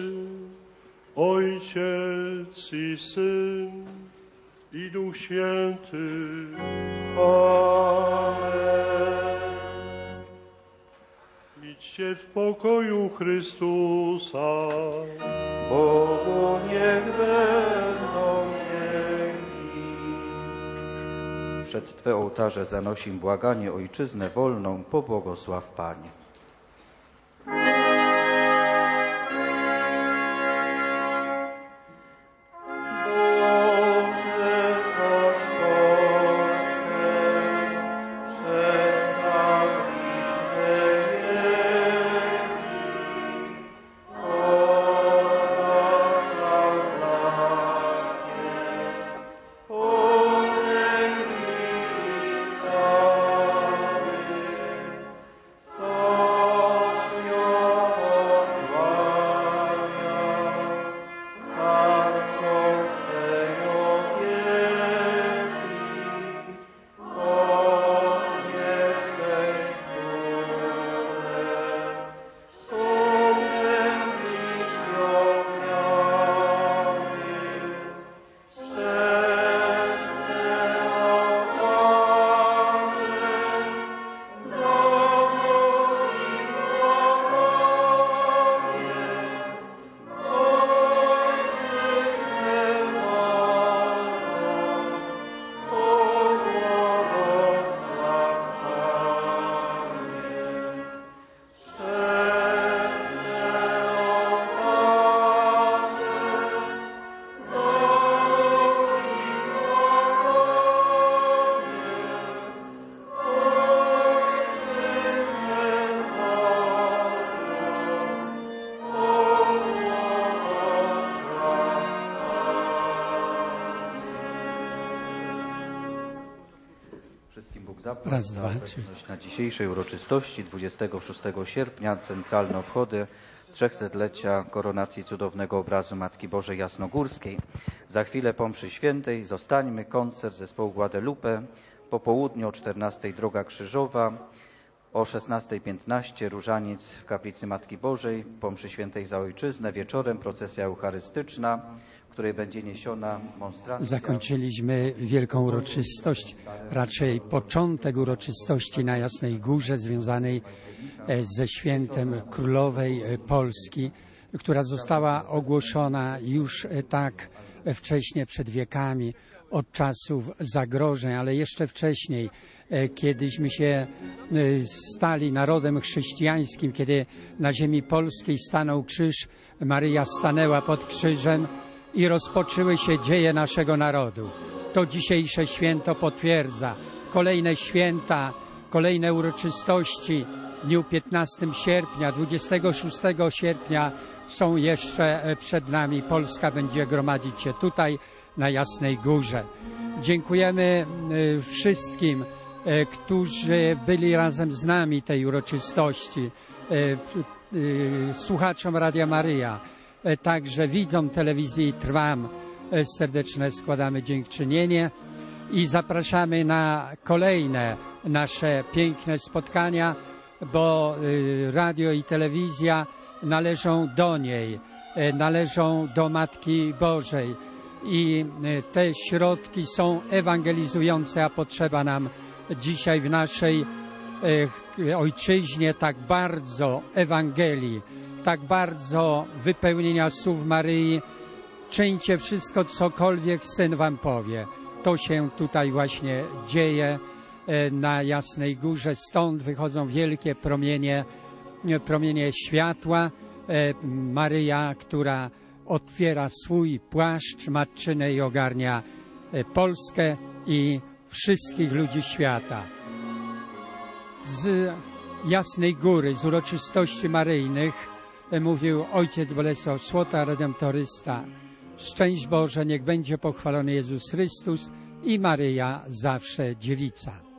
Ojciec i Syn, i Duch Święty. Amen. Idźcie w pokoju Chrystusa. Bogu niech będą dzięki. Przed Twe ołtarze zanosim błaganie Ojczyznę wolną, pobłogosław Panie. Raz, dwa, trzy. Na dzisiejszej uroczystości 26 sierpnia centralne obchody 300-lecia koronacji cudownego obrazu Matki Bożej Jasnogórskiej. Za chwilę po mszy świętej zostańmy koncert zespołu Guadalupe. Po południu o 14:00 Droga Krzyżowa, o 16:15 różaniec w kaplicy Matki Bożej, po mszy świętej za Ojczyznę, wieczorem procesja eucharystyczna, w której będzie niesiona monstrancja. Zakończyliśmy wielką uroczystość, raczej początek uroczystości na Jasnej Górze związanej ze świętem Królowej Polski, która została ogłoszona już tak wcześnie, przed wiekami, od czasów zagrożeń, ale jeszcze wcześniej, kiedyśmy się stali narodem chrześcijańskim, kiedy na ziemi polskiej stanął krzyż, Maryja stanęła pod krzyżem i rozpoczęły się dzieje naszego narodu. To dzisiejsze święto potwierdza. Kolejne święta, kolejne uroczystości w dniu 15 sierpnia, 26 sierpnia są jeszcze przed nami. Polska będzie gromadzić się tutaj na Jasnej Górze. Dziękujemy wszystkim, którzy byli razem z nami tej uroczystości, słuchaczom Radia Maryja, także widzom telewizji Trwam. Serdeczne składamy dziękczynienie i zapraszamy na kolejne nasze piękne spotkania, bo radio i telewizja należą do niej, należą do Matki Bożej i te środki są ewangelizujące, a potrzeba nam dzisiaj w naszej ojczyźnie tak bardzo Ewangelii, tak bardzo wypełnienia słów Maryi. Czyńcie wszystko, cokolwiek Syn wam powie. To się tutaj właśnie dzieje na Jasnej Górze. Stąd wychodzą wielkie promienie światła. Maryja, która otwiera swój płaszcz matczyny i ogarnia Polskę i wszystkich ludzi świata. Z Jasnej Góry, z uroczystości maryjnych mówił ojciec Bolesław Słota, redemptorysta. Szczęść Boże, niech będzie pochwalony Jezus Chrystus i Maryja zawsze dziewica.